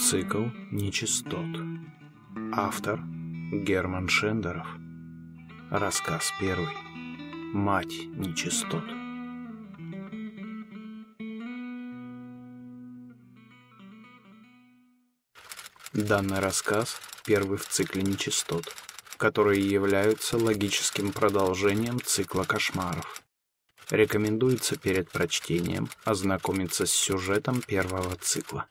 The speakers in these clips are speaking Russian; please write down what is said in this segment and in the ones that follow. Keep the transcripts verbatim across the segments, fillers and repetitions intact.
Цикл нечистот. Автор Герман Шендеров. Рассказ первый. Мать нечистот. Данный рассказ первый в цикле нечистот, которые являются логическим продолжением цикла кошмаров. Рекомендуется перед прочтением ознакомиться с сюжетом первого цикла.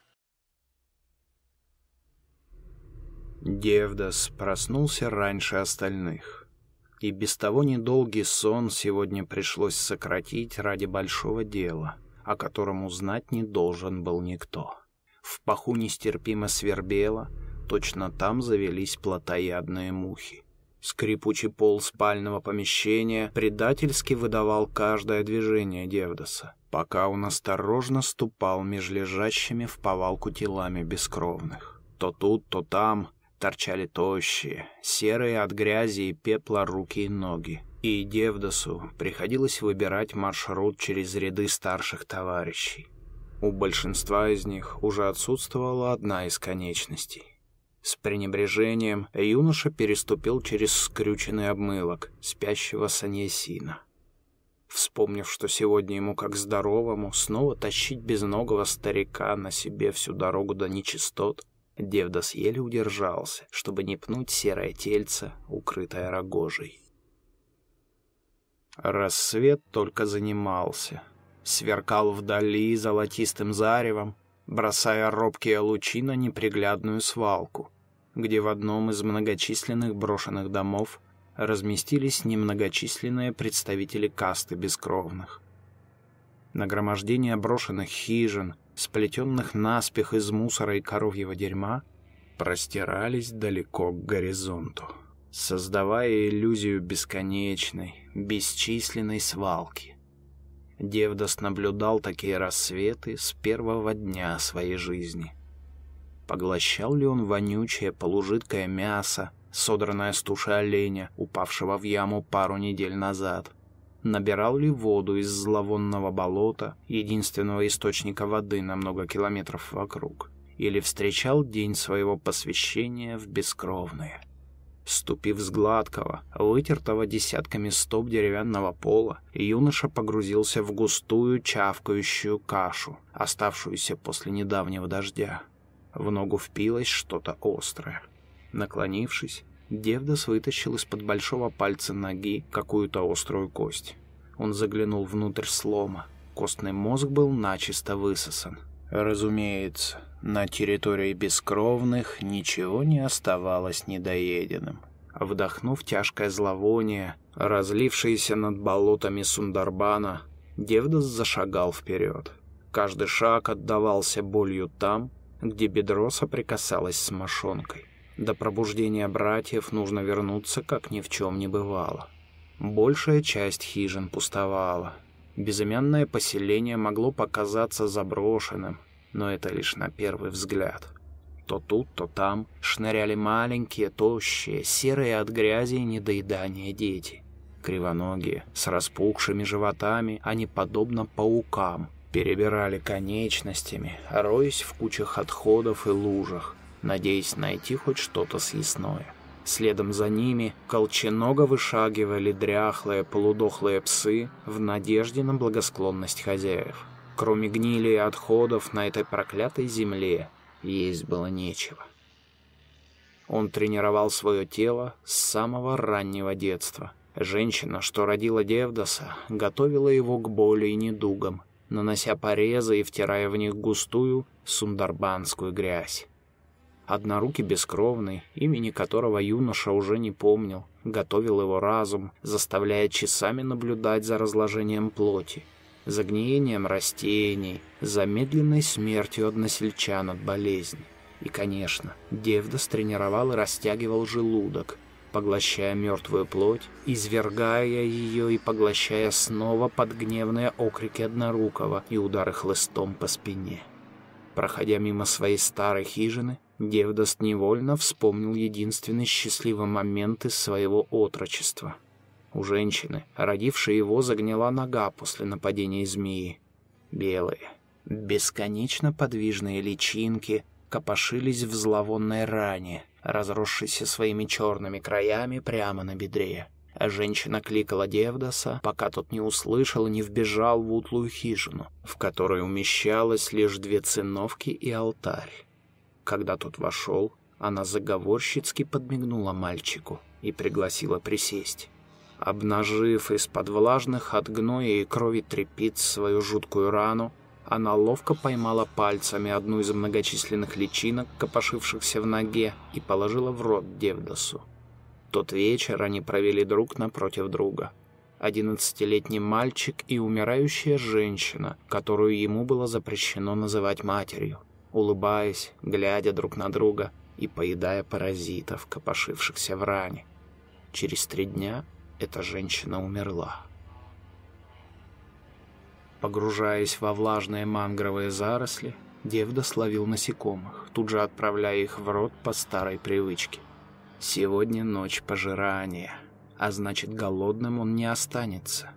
Девдас проснулся раньше остальных, и без того недолгий сон сегодня пришлось сократить ради большого дела, о котором узнать не должен был никто. В паху нестерпимо свербело, точно там завелись плотоядные мухи. Скрипучий пол спального помещения предательски выдавал каждое движение Девдаса, пока он осторожно ступал меж лежащими в повалку телами бескровных. То тут, то там торчали тощие, серые от грязи и пепла руки и ноги, и Девдасу приходилось выбирать маршрут через ряды старших товарищей. У большинства из них уже отсутствовала одна из конечностей. С пренебрежением юноша переступил через скрюченный обмылок спящего Саньясина. Вспомнив, что сегодня ему, как здоровому, снова тащить безногого старика на себе всю дорогу до нечистот, Девдас еле удержался, чтобы не пнуть серое тельце, укрытое рогожей. Рассвет только занимался, сверкал вдали золотистым заревом, бросая робкие лучи на неприглядную свалку, где в одном из многочисленных брошенных домов разместились немногочисленные представители касты бескровных. Нагромождение брошенных хижин, сплетенных наспех из мусора и коровьего дерьма, простирались далеко к горизонту, создавая иллюзию бесконечной, бесчисленной свалки. Девдас наблюдал такие рассветы с первого дня своей жизни. Поглощал ли он вонючее полужидкое мясо, содранное с туши оленя, упавшего в яму пару недель назад? Набирал ли воду из зловонного болота, единственного источника воды на много километров вокруг? Или встречал день своего посвящения в бескровные? Ступив с гладкого, вытертого десятками стоп деревянного пола, юноша погрузился в густую чавкающую кашу, оставшуюся после недавнего дождя. В ногу впилось что-то острое. Наклонившись, Девдас вытащил из-под большого пальца ноги какую-то острую кость. Он заглянул внутрь слома. Костный мозг был начисто высосан. Разумеется, на территории бескровных ничего не оставалось недоеденным. Вдохнув тяжкое зловоние, разлившееся над болотами Сундарбана, Девдас зашагал вперед. Каждый шаг отдавался болью там, где бедро соприкасалось с мошонкой. До пробуждения братьев нужно вернуться, как ни в чем не бывало. Большая часть хижин пустовала. Безымянное поселение могло показаться заброшенным, но это лишь на первый взгляд. То тут, то там шныряли маленькие, тощие, серые от грязи и недоедания дети. Кривоногие, с распухшими животами, они, подобно паукам, перебирали конечностями, роясь в кучах отходов и лужах, надеясь найти хоть что-то съестное. Следом за ними колченого вышагивали дряхлые полудохлые псы в надежде на благосклонность хозяев. Кроме гнили и отходов на этой проклятой земле есть было нечего. Он тренировал свое тело с самого раннего детства. Женщина, что родила Девдаса, готовила его к боли и недугам, нанося порезы и втирая в них густую сундарбанскую грязь. Однорукий бескровный, имени которого юноша уже не помнил, готовил его разум, заставляя часами наблюдать за разложением плоти, за гниением растений, за медленной смертью односельчан от болезни. И, конечно, Девдас тренировал и растягивал желудок, поглощая мертвую плоть, извергая ее и поглощая снова под гневные окрики однорукого и удары хлыстом по спине. Проходя мимо своей старой хижины, Девдас невольно вспомнил единственный счастливый момент из своего отрочества. У женщины, родившей его, загнила нога после нападения змеи. Белые, бесконечно подвижные личинки копошились в зловонной ране, разросшейся своими черными краями прямо на бедре. А женщина кликала Девдаса, пока тот не услышал и не вбежал в утлую хижину, в которой умещалось лишь две циновки и алтарь. Когда тот вошел, она заговорщицки подмигнула мальчику и пригласила присесть. Обнажив из-под влажных от гноя и крови тряпиц свою жуткую рану, она ловко поймала пальцами одну из многочисленных личинок, копошившихся в ноге, и положила в рот Девдасу. Тот вечер они провели друг напротив друга. Одиннадцатилетний мальчик и умирающая женщина, которую ему было запрещено называть матерью, улыбаясь, глядя друг на друга и поедая паразитов, копошившихся в ране. Через три дня эта женщина умерла. Погружаясь во влажные мангровые заросли, Девдас ловил насекомых, тут же отправляя их в рот по старой привычке. Сегодня ночь пожирания, а значит, голодным он не останется.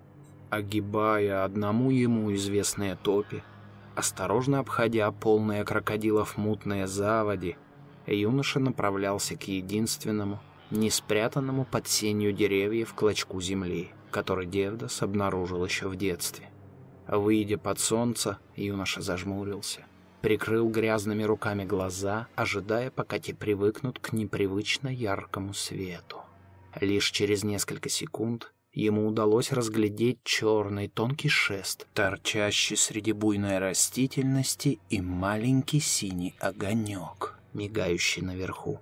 Огибая одному ему известные топи, осторожно обходя полные крокодилов мутные заводи, юноша направлялся к единственному, не спрятанному под сенью деревьев клочку земли, который Девдас обнаружил еще в детстве. Выйдя под солнце, юноша зажмурился, прикрыл грязными руками глаза, ожидая, пока те привыкнут к непривычно яркому свету. Лишь через несколько секунд ему удалось разглядеть черный тонкий шест, торчащий среди буйной растительности, и маленький синий огонек, мигающий наверху.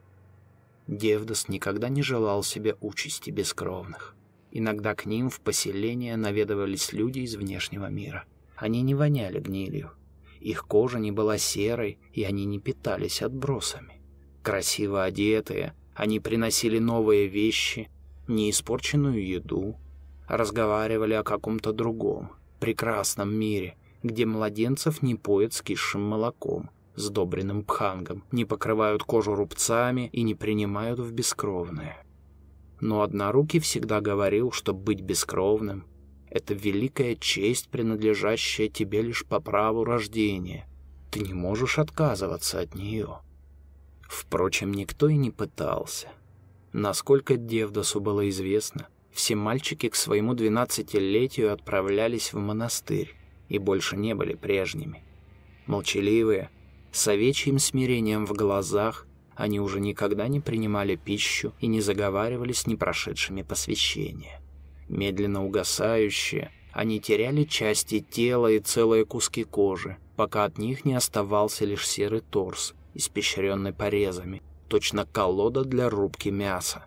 Девдас никогда не желал себе участи бескровных. Иногда к ним в поселение наведывались люди из внешнего мира. Они не воняли гнилью. Их кожа не была серой, и они не питались отбросами. Красиво одетые, они приносили новые вещи, неиспорченную еду, разговаривали о каком-то другом, прекрасном мире, где младенцев не поят скисшим молоком, сдобренным пхангом, не покрывают кожу рубцами и не принимают в бескровные. Но Однорукий всегда говорил, что быть бескровным — это великая честь, принадлежащая тебе лишь по праву рождения. Ты не можешь отказываться от нее. Впрочем, никто и не пытался. Насколько Девдасу было известно, все мальчики к своему двенадцатилетию отправлялись в монастырь и больше не были прежними. Молчаливые, с овечьим смирением в глазах, они уже никогда не принимали пищу и не заговаривали с непрошедшими посвящения. Медленно угасающие, они теряли части тела и целые куски кожи, пока от них не оставался лишь серый торс, испещренный порезами, точно колода для рубки мяса.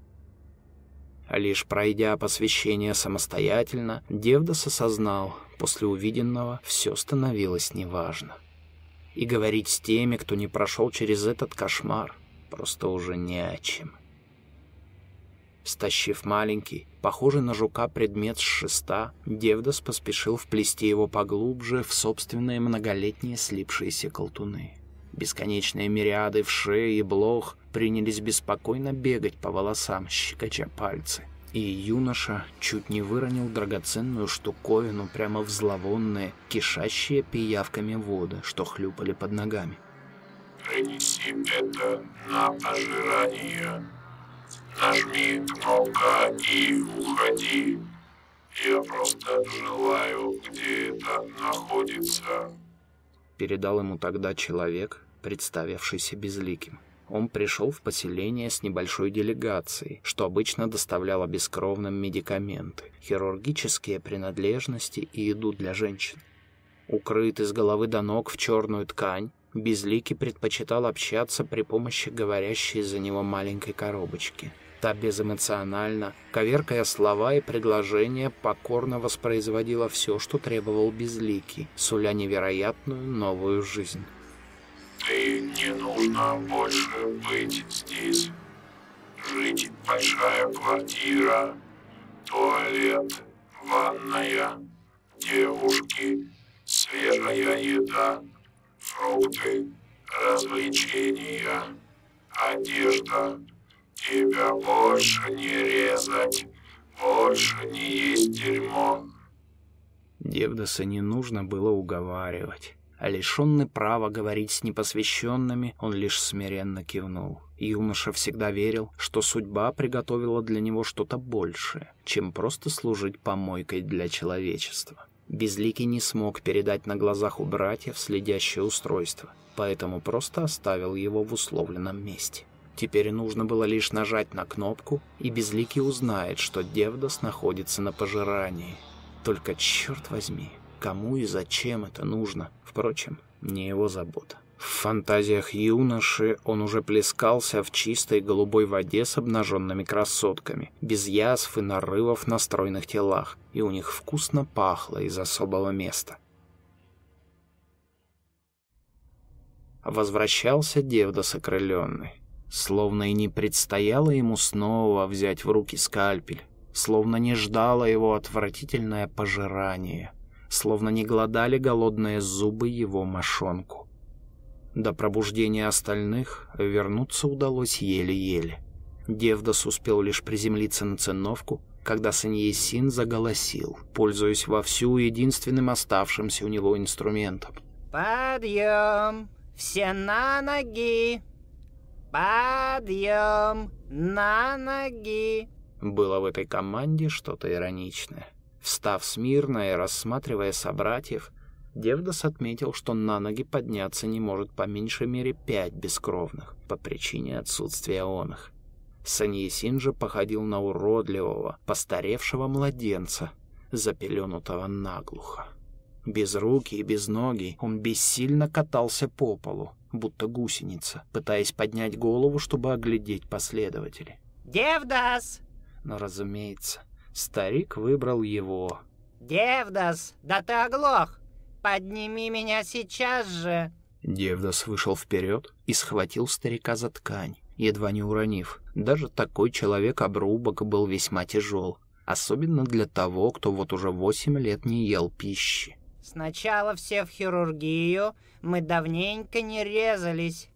Лишь пройдя посвящение самостоятельно, Девдас осознал, после увиденного все становилось неважно. И говорить с теми, кто не прошел через этот кошмар, просто уже не о чем. Стащив маленький, похожий на жука предмет с шеста, Девдас поспешил вплести его поглубже в собственные многолетние слипшиеся колтуны. Бесконечные мириады вшей и блох принялись беспокойно бегать по волосам, щекоча пальцы. И юноша чуть не выронил драгоценную штуковину прямо в зловонные, кишащие пиявками воды, что хлюпали под ногами. «Принеси это на пожирание. Нажми кнопка и уходи. Я просто желаю, где это находится», — передал ему тогда человек, представившийся безликим. Он пришел в поселение с небольшой делегацией, что обычно доставляло бескровным медикаменты, хирургические принадлежности и еду для женщин. Укрытый с головы до ног в черную ткань, Безликий предпочитал общаться при помощи говорящей за него маленькой коробочки. Та безэмоционально, коверкая слова и предложения, покорно воспроизводила все, что требовал Безликий, суля невероятную новую жизнь. «Ты не нужно больше быть здесь. Жить большая квартира, туалет, ванная, девушки, свежая еда, фрукты, развлечения, одежда. Тебя больше не резать, больше не есть дерьмо». Девдаса не нужно было уговаривать. А лишенный права говорить с непосвященными, он лишь смиренно кивнул. Юноша всегда верил, что судьба приготовила для него что-то большее, чем просто служить помойкой для человечества. Безликий не смог передать на глазах у братьев следящее устройство, поэтому просто оставил его в условленном месте. Теперь нужно было лишь нажать на кнопку, и Безликий узнает, что Девдас находится на пожирании. Только, черт возьми, кому и зачем это нужно? Впрочем, не его забота. В фантазиях юноши он уже плескался в чистой голубой воде с обнаженными красотками, без язв и нарывов на стройных телах, и у них вкусно пахло из особого места. Возвращался Девдас окрыленный. Словно и не предстояло ему снова взять в руки скальпель, словно не ждало его отвратительное пожирание, словно не глодали голодные зубы его мошонку. До пробуждения остальных вернуться удалось еле-еле. Девдас успел лишь приземлиться на циновку, когда Саньесин заголосил, пользуясь вовсю единственным оставшимся у него инструментом. «Подъем! Все на ноги! Подъем! На ноги!» Было в этой команде что-то ироничное. Встав смирно и рассматривая собратьев, Девдас отметил, что на ноги подняться не может по меньшей мере пять бескровных, по причине отсутствия оных. Саньесин же походил на уродливого, постаревшего младенца, запеленутого наглухо. Без руки и без ноги он бессильно катался по полу, будто гусеница, пытаясь поднять голову, чтобы оглядеть последователей. «Девдас!» Но, разумеется, старик выбрал его. «Девдас, да ты оглох! Подними меня сейчас же!» Девдас вышел вперед и схватил старика за ткань, едва не уронив. Даже такой человек-обрубок был весьма тяжел, особенно для того, кто вот уже восемь лет не ел пищи. «Сначала все в хирургию, мы давненько не резались.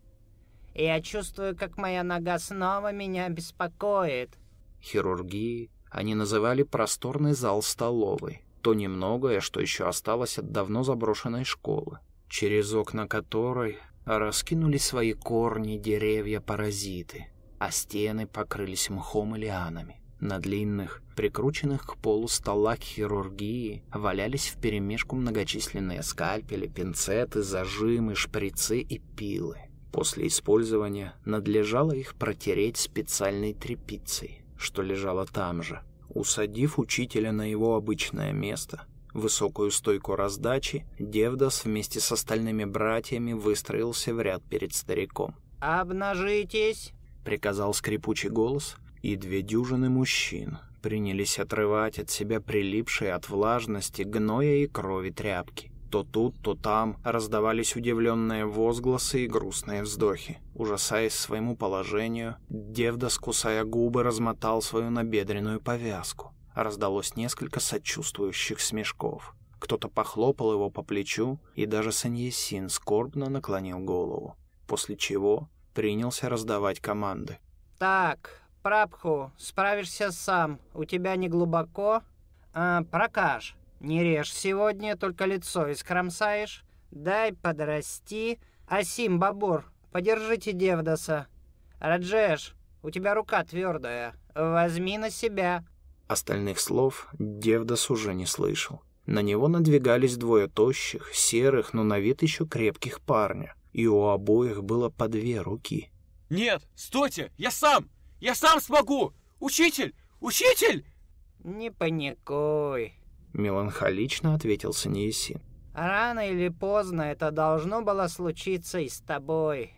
И я чувствую, как моя нога снова меня беспокоит». Хирургией они называли просторный зал столовой, то немногое, что еще осталось от давно заброшенной школы, через окна которой раскинули свои корни деревья-паразиты, а стены покрылись мхом и лианами. На длинных, прикрученных к полу столах хирургии валялись вперемешку многочисленные скальпели, пинцеты, зажимы, шприцы и пилы. После использования надлежало их протереть специальной тряпицей, что лежало там же. Усадив учителя на его обычное место, высокую стойку раздачи, Девдас вместе с остальными братьями выстроился в ряд перед стариком. «Обнажитесь!» — приказал скрипучий голос, и две дюжины мужчин принялись отрывать от себя прилипшие от влажности, гноя и крови тряпки. То тут, то там раздавались удивленные возгласы и грустные вздохи. Ужасаясь своему положению, Девдас, кусая губы, размотал свою набедренную повязку. Раздалось несколько сочувствующих смешков. Кто-то похлопал его по плечу, и даже Саньесин скорбно наклонил голову, после чего принялся раздавать команды. «Так, Прабху, справишься сам. У тебя не глубоко? А, Пракаш, не режь сегодня, только лицо искромсаешь. Дай подрасти. Асим, Бабур, подержите Девдаса. Раджеш, у тебя рука твердая. Возьми на себя». Остальных слов Девдас уже не слышал. На него надвигались двое тощих, серых, но на вид еще крепких парня, и у обоих было по две руки. «Нет, стойте, я сам! Я сам смогу! Учитель! Учитель!» «Не паникуй», — меланхолично ответил Саньесин. «Рано или поздно это должно было случиться и с тобой.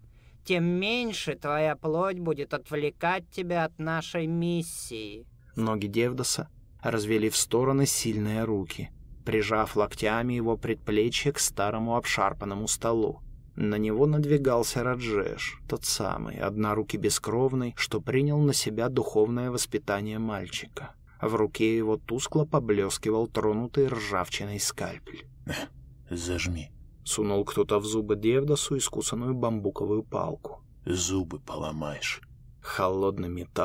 Тем меньше твоя плоть будет отвлекать тебя от нашей миссии». Ноги Девдаса развели в стороны сильные руки, прижав локтями его предплечье к старому обшарпанному столу. На него надвигался Раджеш, тот самый, однорукий бескровный, что принял на себя духовное воспитание мальчика. В руке его тускло поблескивал тронутый ржавчиной скальпель. «Зажми». Сунул кто-то в зубы Девдасу искусанную бамбуковую палку. «Зубы поломаешь». Холодный металл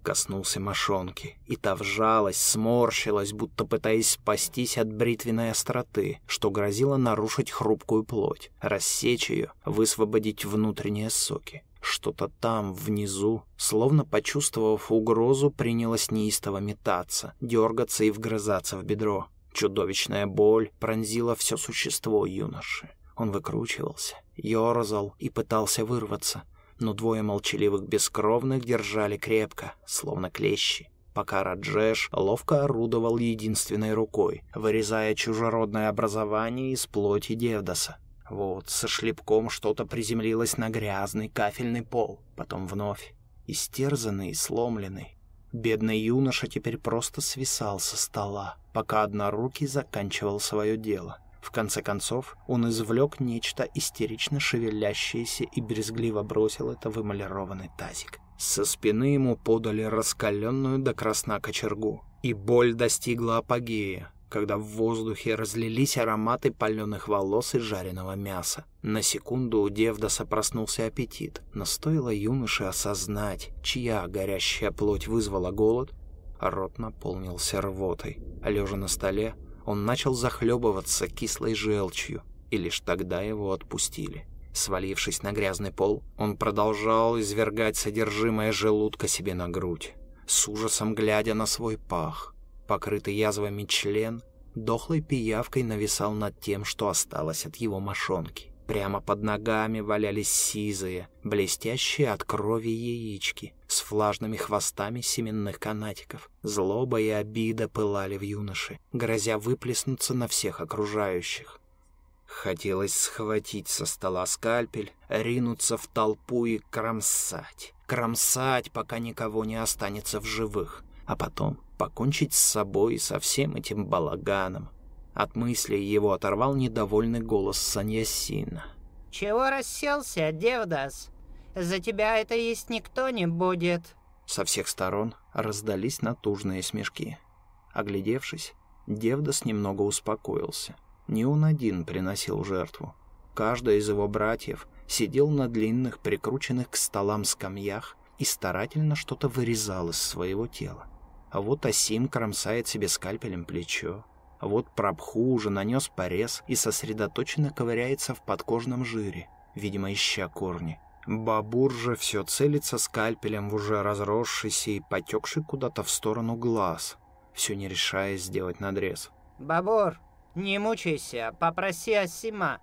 Коснулся мошонки, и та вжалась, сморщилась, будто пытаясь спастись от бритвенной остроты, что грозило нарушить хрупкую плоть, рассечь ее, высвободить внутренние соки. Что-то там, внизу, словно почувствовав угрозу, принялось неистово метаться, дергаться и вгрызаться в бедро. Чудовищная боль пронзила все существо юноши. Он выкручивался, ерзал и пытался вырваться, но двое молчаливых бескровных держали крепко, словно клещи, пока Раджеш ловко орудовал единственной рукой, вырезая чужеродное образование из плоти Девдаса. Вот, со шлепком что-то приземлилось на грязный кафельный пол, потом вновь, истерзанный и сломленный. Бедный юноша теперь просто свисал со стола, пока однорукий заканчивал свое дело. В конце концов, он извлек нечто истерично шевелящееся и брезгливо бросил это в эмалированный тазик. Со спины ему подали раскаленную до красна кочергу, и боль достигла апогея, когда в воздухе разлились ароматы паленых волос и жареного мяса. На секунду у Девдаса проснулся аппетит, но стоило юноше осознать, чья горящая плоть вызвала голод, рот наполнился рвотой, а лежа на столе, он начал захлебываться кислой желчью, и лишь тогда его отпустили. Свалившись на грязный пол, он продолжал извергать содержимое желудка себе на грудь, с ужасом глядя на свой пах. Покрытый язвами член дохлой пиявкой нависал над тем, что осталось от его мошонки. Прямо под ногами валялись сизые, блестящие от крови яички с влажными хвостами семенных канатиков. Злоба и обида пылали в юноше, грозя выплеснуться на всех окружающих. Хотелось схватить со стола скальпель, ринуться в толпу и кромсать. Кромсать, пока никого не останется в живых, а потом покончить с собой и со всем этим балаганом. От мыслей его оторвал недовольный голос Саньясина. «Чего расселся, Девдас? За тебя это есть никто не будет». Со всех сторон раздались натужные смешки. Оглядевшись, Девдас немного успокоился. Не он один приносил жертву. Каждый из его братьев сидел на длинных, прикрученных к столам скамьях и старательно что-то вырезал из своего тела. А вот Асим кромсает себе скальпелем плечо. А вот Прабху уже нанес порез и сосредоточенно ковыряется в подкожном жире, видимо, ища корни. Бабур же все целится скальпелем в уже разросшийся и потекший куда-то в сторону глаз, все не решаясь сделать надрез. «Бабур, не мучайся, попроси Асима.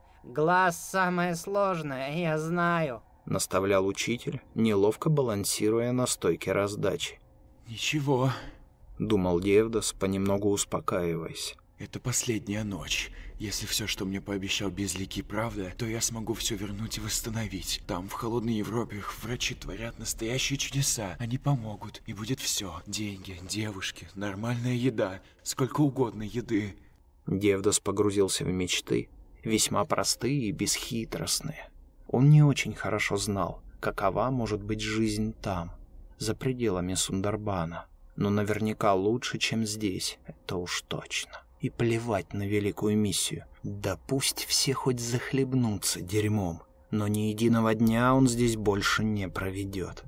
Глаз самое сложное, я знаю», — наставлял учитель, неловко балансируя на стойке раздачи. «Ничего», — думал Девдас, понемногу успокаиваясь. «Это последняя ночь. Если все, что мне пообещал Безликий, правда, то я смогу все вернуть и восстановить. Там, в холодной Европе, врачи творят настоящие чудеса. Они помогут, и будет все. Деньги, девушки, нормальная еда, сколько угодно еды». Девдас погрузился в мечты, весьма простые и бесхитростные. Он не очень хорошо знал, какова может быть жизнь там, за пределами Сундарбана. Но наверняка лучше, чем здесь, это уж точно. И плевать на великую миссию. Да пусть все хоть захлебнутся дерьмом, но ни единого дня он здесь больше не проведет.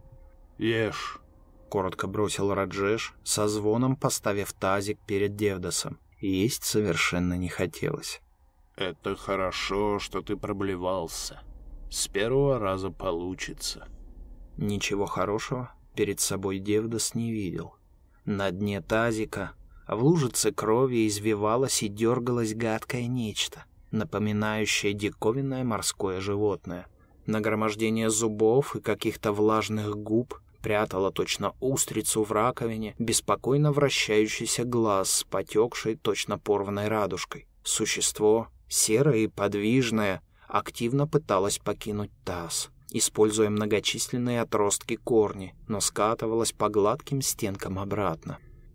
«Ешь», — коротко бросил Раджеш, со звоном поставив тазик перед Девдасом. Есть совершенно не хотелось. «Это хорошо, что ты проблевался. С первого раза получится». Ничего хорошего перед собой Девдас не видел. На дне тазика в лужице крови извивалось и дергалось гадкое нечто, напоминающее диковинное морское животное. Нагромождение зубов и каких-то влажных губ прятало точно устрицу в раковине беспокойно вращающийся глаз с потекшей точно порванной радужкой. Существо, серое и подвижное, активно пыталось покинуть таз, используя многочисленные отростки корни, но скатывалась по гладким стенкам обратно.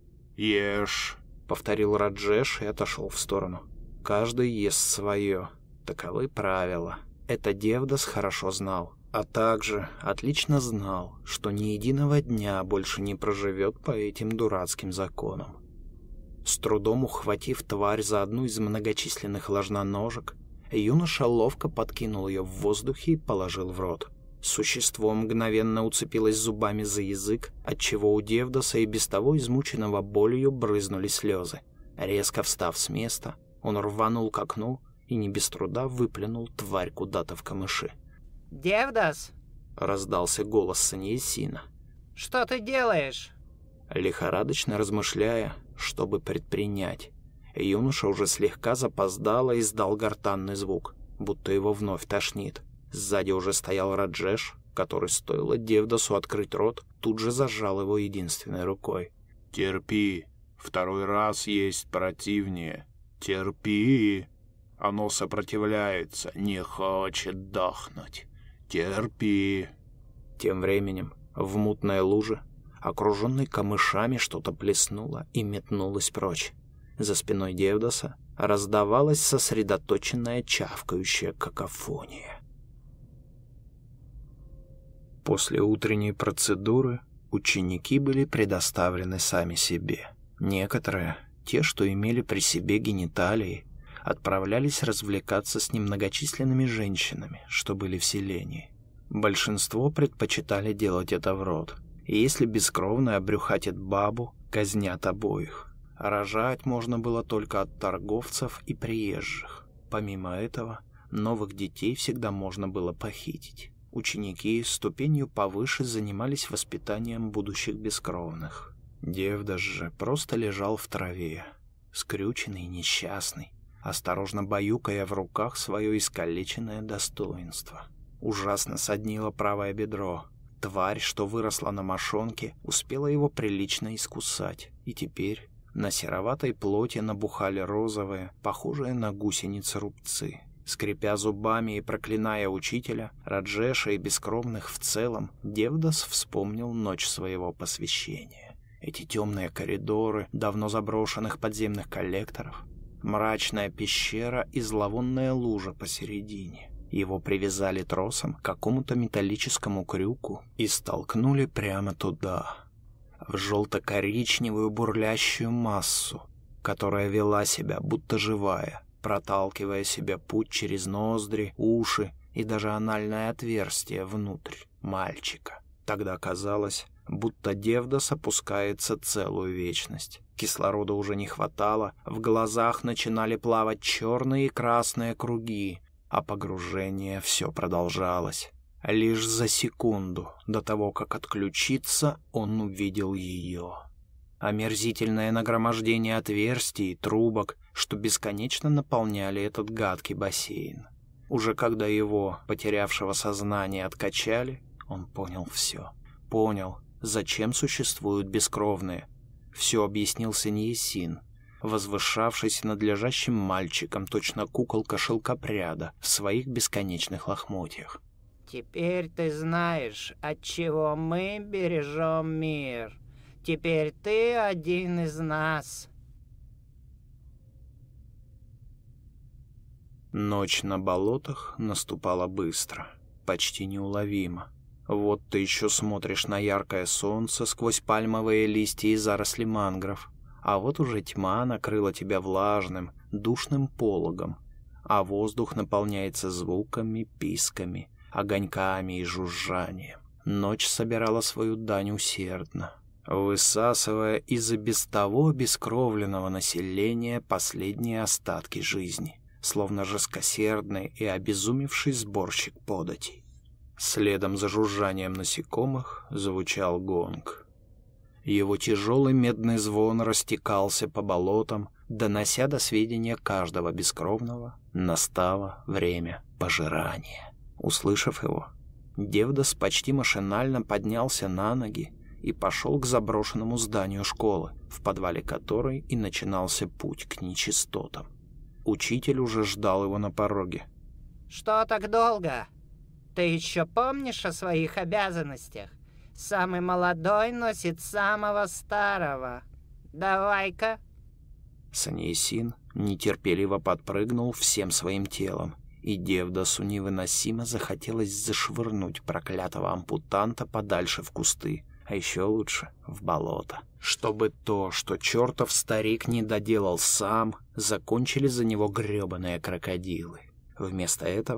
«Ешь», — повторил Раджеш и отошел в сторону. «Каждый ест свое. Таковы правила». Это Девдас хорошо знал, а также отлично знал, что ни единого дня больше не проживет по этим дурацким законам. С трудом ухватив тварь за одну из многочисленных ложноножек, юноша ловко подкинул ее в воздухе и положил в рот. Существо мгновенно уцепилось зубами за язык, отчего у Девдаса и без того измученного болью брызнули слезы. Резко встав с места, он рванул к окну и не без труда выплюнул тварь куда-то в камыши. «Девдас!» — раздался голос Саньясина. «Что ты делаешь?» Лихорадочно размышляя, что бы предпринять, юноша уже слегка запоздало издал гортанный звук, будто его вновь тошнит. Сзади уже стоял Раджеш, который, стоило Девдасу открыть рот, тут же зажал его единственной рукой. «Терпи, второй раз есть противнее. Терпи. Оно сопротивляется, не хочет дохнуть. Терпи». Тем временем в мутной луже, окруженной камышами, что-то плеснуло и метнулось прочь. За спиной Девдаса раздавалась сосредоточенная чавкающая какофония. После утренней процедуры ученики были предоставлены сами себе. Некоторые, те, что имели при себе гениталии, отправлялись развлекаться с немногочисленными женщинами, что были в селении. Большинство предпочитали делать это в рот. И если бескровный обрюхатит бабу, казнят обоих. Рожать можно было только от торговцев и приезжих. Помимо этого, новых детей всегда можно было похитить. Ученики ступенью повыше занимались воспитанием будущих бескровных. Девдас же просто лежал в траве, скрюченный и несчастный, осторожно баюкая в руках свое искалеченное достоинство. Ужасно соднило правое бедро. Тварь, что выросла на мошонке, успела его прилично искусать, и теперь на сероватой плоти набухали розовые, похожие на гусеницы рубцы. Скрипя зубами и проклиная учителя, Раджеша и бескровных в целом, Девдас вспомнил ночь своего посвящения. Эти темные коридоры давно заброшенных подземных коллекторов, мрачная пещера и зловонная лужа посередине. Его привязали тросом к какому-то металлическому крюку и столкнули прямо туда, в желто-коричневую бурлящую массу, которая вела себя будто живая, проталкивая себе путь через ноздри, уши и даже анальное отверстие внутрь мальчика. Тогда казалось, будто Девдас опускается целую вечность. Кислорода уже не хватало, в глазах начинали плавать черные и красные круги, а погружение все продолжалось. Лишь за секунду до того, как отключиться, он увидел ее. Омерзительное нагромождение отверстий и трубок, что бесконечно наполняли этот гадкий бассейн. Уже когда его, потерявшего сознание, откачали, он понял все. Понял, зачем существуют бескровные. Все объяснил Саньясин, возвышавшийся над лежащим мальчиком, точно куколка шелкопряда в своих бесконечных лохмотьях. «Теперь ты знаешь, отчего мы бережем мир. Теперь ты один из нас». Ночь на болотах наступала быстро, почти неуловимо. Вот ты еще смотришь на яркое солнце сквозь пальмовые листья и заросли мангров, а вот уже тьма накрыла тебя влажным, душным пологом, а воздух наполняется звуками, писками, огоньками и жужжанием. Ночь собирала свою дань усердно, высасывая из и без того обескровленного населения последние остатки жизни, словно жесткосердный и обезумевший сборщик податей. Следом за жужжанием насекомых звучал гонг. Его тяжелый медный звон растекался по болотам, донося до сведения каждого бескровного: настало время пожирания. Услышав его, Девдас почти машинально поднялся на ноги и пошел к заброшенному зданию школы, в подвале которой и начинался путь к нечистотам. Учитель уже ждал его на пороге. «Что так долго? Ты еще помнишь о своих обязанностях? Самый молодой носит самого старого. Давай-ка». Саньясин нетерпеливо подпрыгнул всем своим телом, и Девдасу невыносимо захотелось зашвырнуть проклятого ампутанта подальше в кусты, а еще лучше в болото, чтобы то, что чертов старик не доделал сам, закончили за него гребаные крокодилы. Вместо этого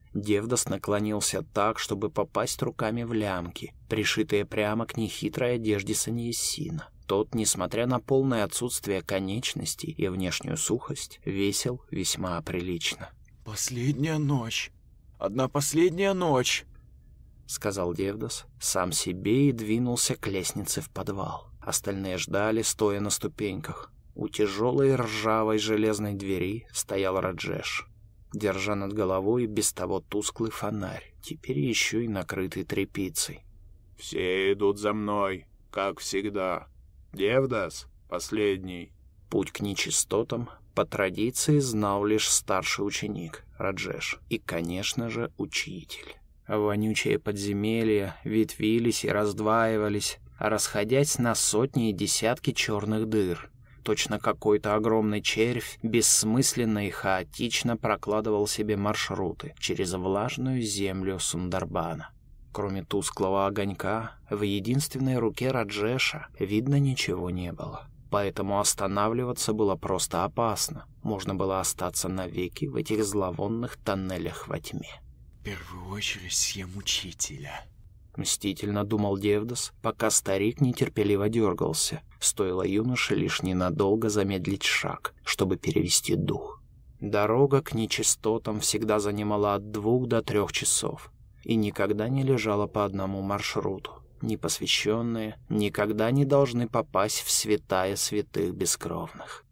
Девдас наклонился так, чтобы попасть руками в лямки, пришитые прямо к нехитрой одежде Саньясина. Тот, несмотря на полное отсутствие конечностей и внешнюю сухость, весил весьма прилично. «Последняя ночь. Одна последняя ночь», — сказал Девдас сам себе и двинулся к лестнице в подвал. Остальные ждали, стоя на ступеньках. У тяжелой ржавой железной двери стоял Раджеш, держа над головой без того тусклый фонарь, теперь еще и накрытый тряпицей. «Все идут за мной, как всегда. Девдас последний». Путь к нечистотам по традиции знал лишь старший ученик Раджеш и, конечно же, учитель. Вонючие подземелья ветвились и раздваивались, расходясь на сотни и десятки черных дыр. Точно какой-то огромный червь бессмысленно и хаотично прокладывал себе маршруты через влажную землю Сундарбана. Кроме тусклого огонька, в единственной руке Раджеша видно ничего не было. Поэтому останавливаться было просто опасно. Можно было остаться навеки в этих зловонных тоннелях во тьме. «В первую очередь съем учителя», — мстительно думал Девдас, пока старик нетерпеливо дергался. Стоило юноше лишь ненадолго замедлить шаг, чтобы перевести дух. Дорога к нечистотам всегда занимала от двух до трех часов и никогда не лежала по одному маршруту. Непосвященные никогда не должны попасть в святая святых бескровных.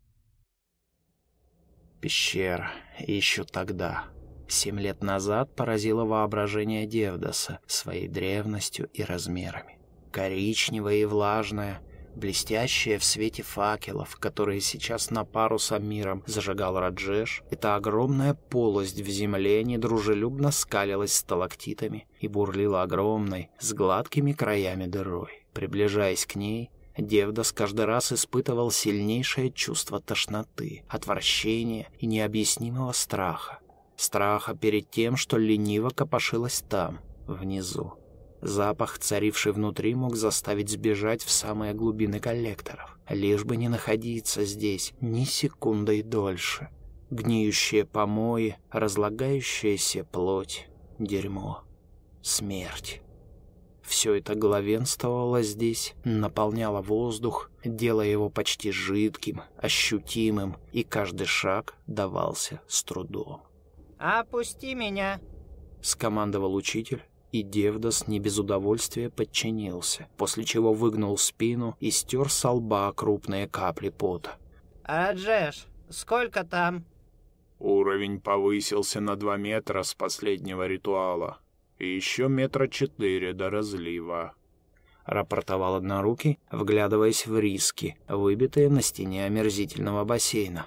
Пещера еще тогда, семь лет назад, поразила воображение Девдаса своей древностью и размерами. Коричневая и влажная, блестящая в свете факелов, которые сейчас на пару с Амиром зажигал Раджеш, эта огромная полость в земле недружелюбно скалилась сталактитами и бурлила огромной, с гладкими краями дырой. Приближаясь к ней, Девдас каждый раз испытывал сильнейшее чувство тошноты, отвращения и необъяснимого страха. Страха перед тем, что лениво копошилось там, внизу. Запах, царивший внутри, мог заставить сбежать в самые глубины коллекторов, лишь бы не находиться здесь ни секундой дольше. Гниющие помои, разлагающаяся плоть, дерьмо, смерть. Все это главенствовало здесь, наполняло воздух, делая его почти жидким, ощутимым, и каждый шаг давался с трудом. «Опусти меня», — скомандовал учитель. И Девдас не без удовольствия подчинился, после чего выгнул спину и стер со лба крупные капли пота. «Раджеш, сколько там?» Уровень повысился на два метра с последнего ритуала. И еще метра четыре до разлива. Рапортовал однорукий, вглядываясь в риски, выбитые на стене омерзительного бассейна.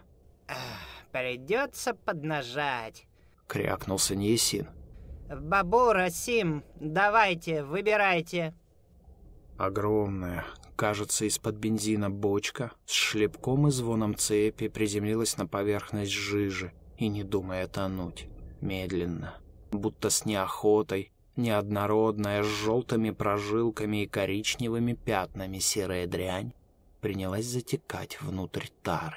«Придется поднажать», — крякнул Саньясин. «Бабу, Расим, давайте, выбирайте». Огромная, кажется, из-под бензина бочка с шлепком и звоном цепи приземлилась на поверхность жижи и, не думая тонуть, медленно, будто с неохотой, неоднородная, с желтыми прожилками и коричневыми пятнами серая дрянь принялась затекать внутрь тары.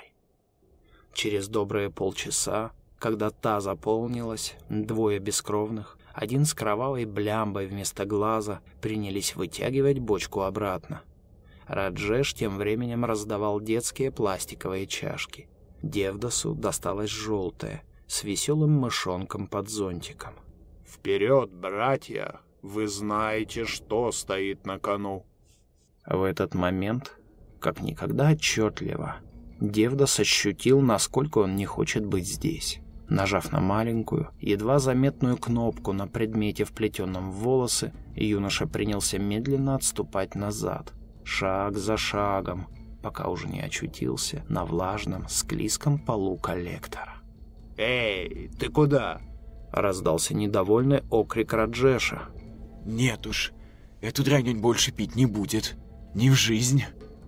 Через добрые полчаса, когда та заполнилась, двое бескровных, один с кровавой блямбой вместо глаза, принялись вытягивать бочку обратно. Раджеш тем временем раздавал детские пластиковые чашки. Девдасу досталась желтая, с веселым мышонком под зонтиком. «Вперед, братья! Вы знаете, что стоит на кону!» В этот момент, как никогда отчетливо, Девдас ощутил, насколько он не хочет быть здесь. Нажав на маленькую, едва заметную кнопку на предмете, вплетенном в волосы, юноша принялся медленно отступать назад, шаг за шагом, пока уже не очутился на влажном, склизком полу коллектора. «Эй, ты куда?» — раздался недовольный окрик Раджеша. «Нет уж, эту дрянь он больше пить не будет. Не в жизнь».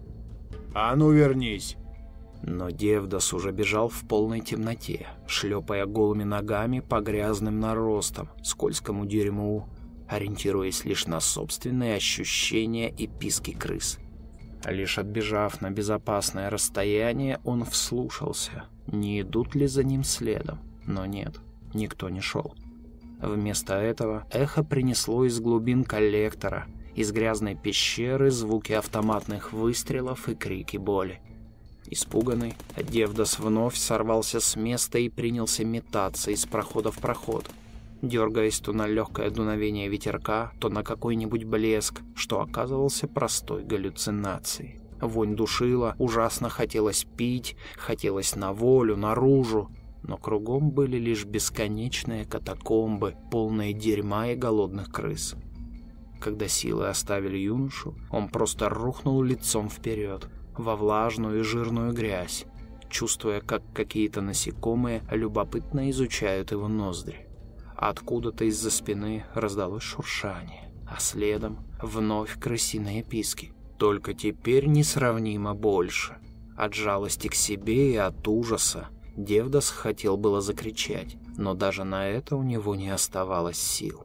«А ну вернись!» Но Девдас уже бежал в полной темноте, шлепая голыми ногами по грязным наростам, скользкому дерьму, ориентируясь лишь на собственные ощущения и писки крыс. Лишь отбежав на безопасное расстояние, он вслушался, не идут ли за ним следом, но нет, никто не шел. Вместо этого эхо принесло из глубин коллектора, из грязной пещеры звуки автоматных выстрелов и крики боли. Испуганный, Девдас вновь сорвался с места и принялся метаться из прохода в проход, дергаясь то на легкое дуновение ветерка, то на какой-нибудь блеск, что оказывался простой галлюцинацией. Вонь душила, ужасно хотелось пить, хотелось на волю, наружу, но кругом были лишь бесконечные катакомбы, полные дерьма и голодных крыс. Когда силы оставили юношу, он просто рухнул лицом вперед, во влажную и жирную грязь, чувствуя, как какие-то насекомые любопытно изучают его ноздри. Откуда-то из-за спины раздалось шуршание, а следом вновь крысиные писки. Только теперь несравнимо больше. От жалости к себе и от ужаса Девдас хотел было закричать, но даже на это у него не оставалось сил.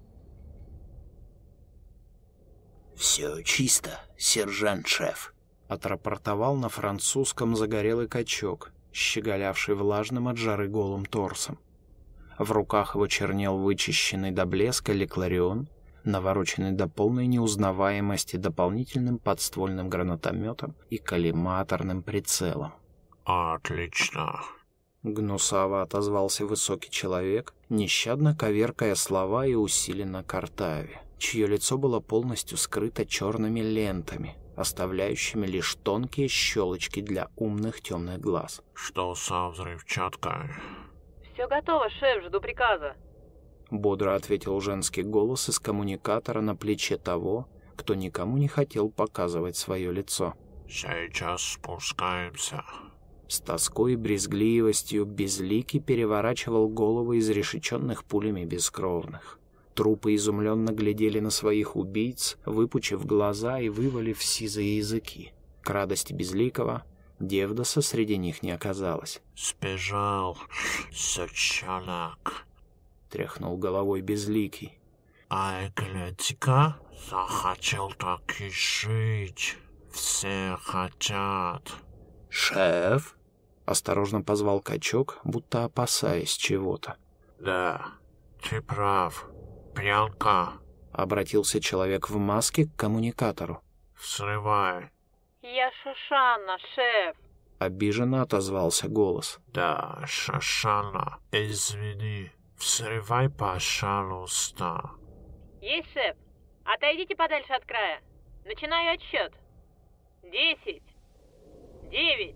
«Все чисто, сержант-шеф», — отрапортовал на французском загорелый качок, щеголявший влажным от жары голым торсом. В руках его чернел вычищенный до блеска лекларион, навороченный до полной неузнаваемости дополнительным подствольным гранатометом и коллиматорным прицелом. «Отлично», — гнусаво отозвался высокий человек, нещадно коверкая слова и усиленно картавя, чье лицо было полностью скрыто черными лентами, оставляющими лишь тонкие щелочки для умных темных глаз. «Что со взрывчаткой?» «Все готово, шеф, жду приказа», — бодро ответил женский голос из коммуникатора на плече того, кто никому не хотел показывать свое лицо. «Сейчас спускаемся». С тоской и брезгливостью Безликий переворачивал головы изрешеченных пулями бескровных. Трупы изумленно глядели на своих убийц, выпучив глаза и вывалив сизые языки. К радости Безликого Девдаса среди них не оказалось. «Сбежал, сучонок», — тряхнул головой Безликий. «Ай, гляди-ка, захотел так и жить. Все хотят». «Шеф?» — осторожно позвал качок, будто опасаясь чего-то. «Да, ты прав. Пьянка», — обратился человек в маске к коммуникатору. «Взрывай». «Я Шошана, шеф», — обиженно отозвался голос. «Да, Шошана, извини, взрывай, пожалуйста». «Есть, шеф. Отойдите подальше от края. Начинаю отсчет. Десять. Девять».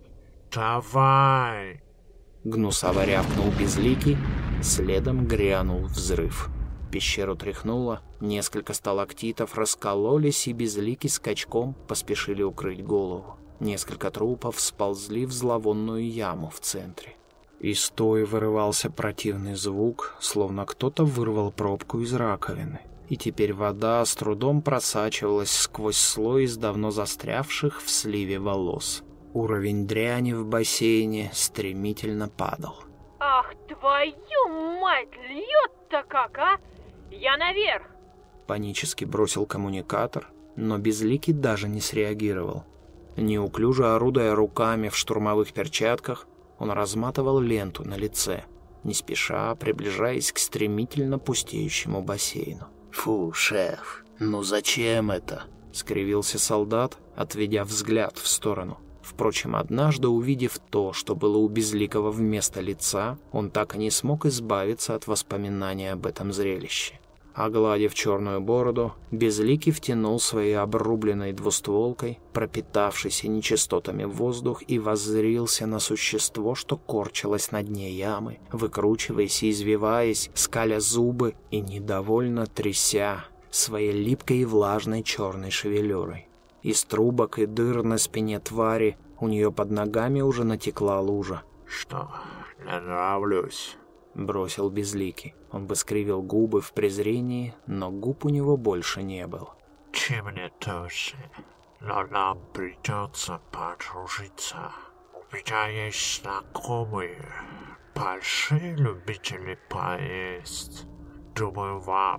«Давай!» Гнусаво рявкнул Безликий, следом грянул взрыв. Пещеру тряхнуло, несколько сталактитов раскололись, и Безликий скачком поспешили укрыть голову. Несколько трупов сползли в зловонную яму в центре. Из той вырывался противный звук, словно кто-то вырвал пробку из раковины. И теперь вода с трудом просачивалась сквозь слой из давно застрявших в сливе волос. Уровень дряни в бассейне стремительно падал. «Ах, твою мать, льет-то как, а! Я наверх!» Панически бросил коммуникатор, но Безликий даже не среагировал. Неуклюже орудуя руками в штурмовых перчатках, он разматывал ленту на лице, не спеша приближаясь к стремительно пустеющему бассейну. «Фу, шеф, ну зачем это?» — скривился солдат, отведя взгляд в сторону. Впрочем, однажды увидев то, что было у Безликого вместо лица, он так и не смог избавиться от воспоминания об этом зрелище. Огладив черную бороду, Безликий втянул своей обрубленной двустволкой, пропитавшейся нечистотами воздух, и воззрился на существо, что корчилось на дне ямы, выкручиваясь и извиваясь, скаля зубы и недовольно тряся своей липкой и влажной черной шевелюрой. Из трубок и дыр на спине твари у нее под ногами уже натекла лужа. «Что, не нравлюсь?» — бросил Безликий. Он бы скривил губы в презрении, но губ у него больше не было. «Ты мне тоже, но нам придется подружиться. У меня есть знакомые, большие любители поесть. Думаю, вам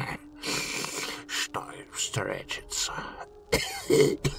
стоит встретиться.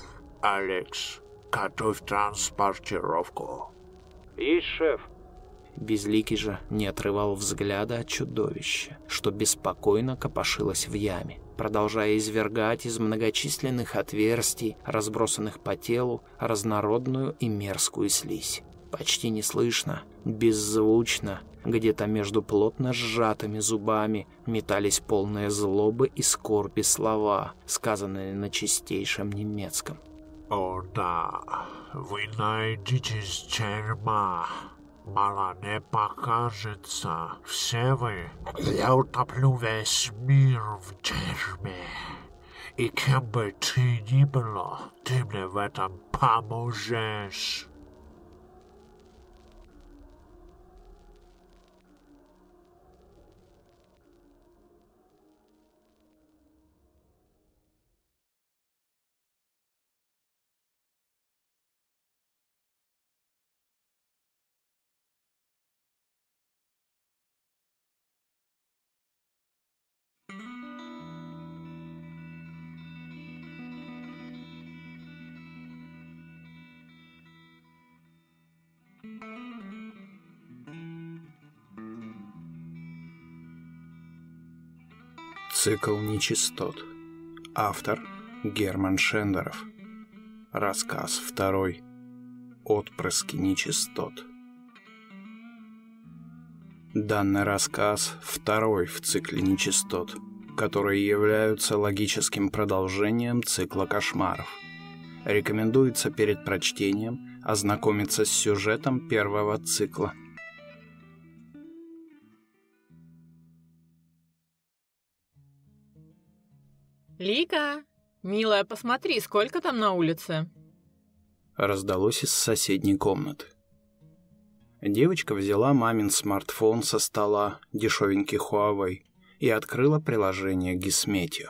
Алекс, готовь транспортировку». «Есть, шеф». Безликий же не отрывал взгляда от чудовища, что беспокойно копошилось в яме, продолжая извергать из многочисленных отверстий, разбросанных по телу, разнородную и мерзкую слизь. Почти неслышно, беззвучно, где-то между плотно сжатыми зубами метались полные злобы и скорби слова, сказанные на чистейшем немецком. «О да, вы найдетесь тюрьма. Мало не покажется. Все вы. Я утоплю весь мир в тюрьме. И кем бы ты ни была, ты мне в этом поможешь». Цикл нечистот. Автор Герман Шендеров. Рассказ второй. Отпрыски нечистот. Данный рассказ второй в цикле нечистот, которые являются логическим продолжением цикла кошмаров. Рекомендуется перед прочтением ознакомиться с сюжетом первого цикла. «Лика, милая, посмотри, сколько там на улице?» Раздалось из соседней комнаты. Девочка взяла мамин смартфон со стола, дешевенький Huawei, и открыла приложение Гисметео.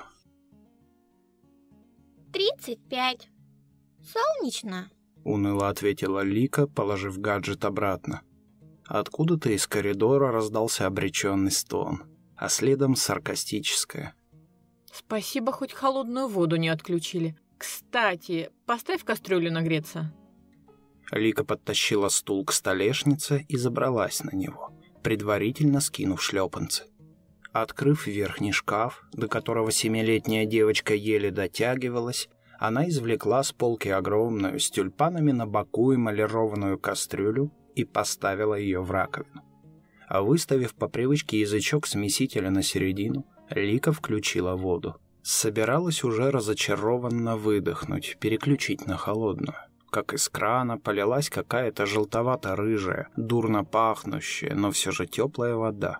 «Тридцать пять. Солнечно», — уныло ответила Лика, положив гаджет обратно. Откуда-то из коридора раздался обреченный стон, а следом саркастическое. «Спасибо, хоть холодную воду не отключили. Кстати, поставь кастрюлю нагреться». Лика подтащила стул к столешнице и забралась на него, предварительно скинув шлепанцы. Открыв верхний шкаф, до которого семилетняя девочка еле дотягивалась, она извлекла с полки огромную, с тюльпанами на боку эмалированную кастрюлю и поставила ее в раковину. А выставив по привычке язычок смесителя на середину, Лика включила воду. Собиралась уже разочарованно выдохнуть, переключить на холодную. Как из крана полилась какая-то желтовато-рыжая, дурно пахнущая, но все же теплая вода.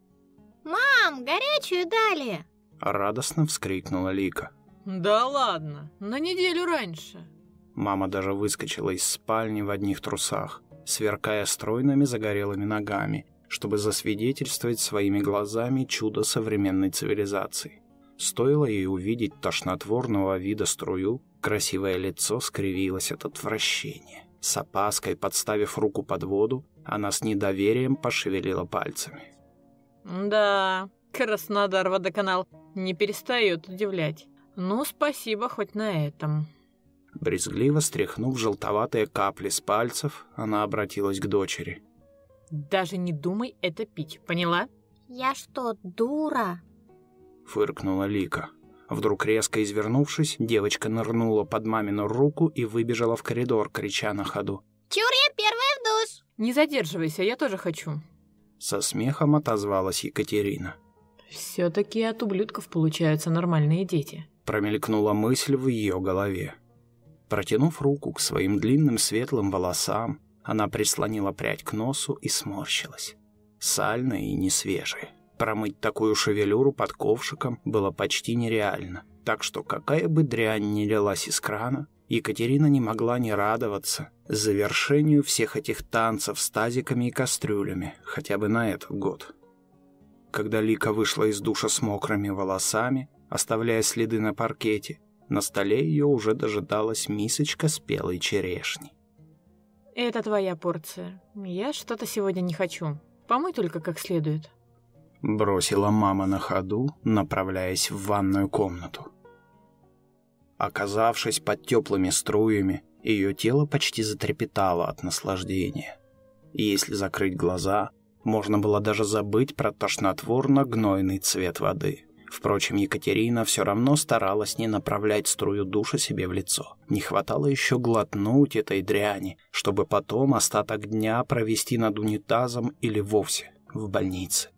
«Мам, горячую дали!» — радостно вскрикнула Лика. «Да ладно, на неделю раньше». Мама даже выскочила из спальни в одних трусах, сверкая стройными загорелыми ногами, чтобы засвидетельствовать своими глазами чудо современной цивилизации. Стоило ей увидеть тошнотворного вида струю, красивое лицо скривилось от отвращения. С опаской подставив руку под воду, она с недоверием пошевелила пальцами. «Да, Краснодар-водоканал не перестает удивлять. Ну, спасибо хоть на этом». Брезгливо стряхнув желтоватые капли с пальцев, она обратилась к дочери. «Даже не думай это пить, поняла?» «Я что, дура?» — фыркнула Лика. Вдруг резко извернувшись, девочка нырнула под мамину руку и выбежала в коридор, крича на ходу. «Чур, я первая в душ!» «Не задерживайся, я тоже хочу». Со смехом отозвалась Екатерина. «Все-таки от ублюдков получаются нормальные дети». Промелькнула мысль в ее голове. Протянув руку к своим длинным светлым волосам, она прислонила прядь к носу и сморщилась. Сальная и несвежая. Промыть такую шевелюру под ковшиком было почти нереально, так что какая бы дрянь ни лилась из крана, Екатерина не могла не радоваться завершению всех этих танцев с тазиками и кастрюлями, хотя бы на этот год. Когда Лика вышла из душа с мокрыми волосами, оставляя следы на паркете, на столе ее уже дожидалась мисочка спелой черешни. «Это твоя порция. Я что-то сегодня не хочу. Помой только как следует». Бросила мама на ходу, направляясь в ванную комнату. Оказавшись под теплыми струями, ее тело почти затрепетало от наслаждения. И если закрыть глаза, можно было даже забыть про тошнотворно-гнойный цвет воды. Впрочем, Екатерина все равно старалась не направлять струю душа себе в лицо. Не хватало еще глотнуть этой дряни, чтобы потом остаток дня провести над унитазом или вовсе в больнице.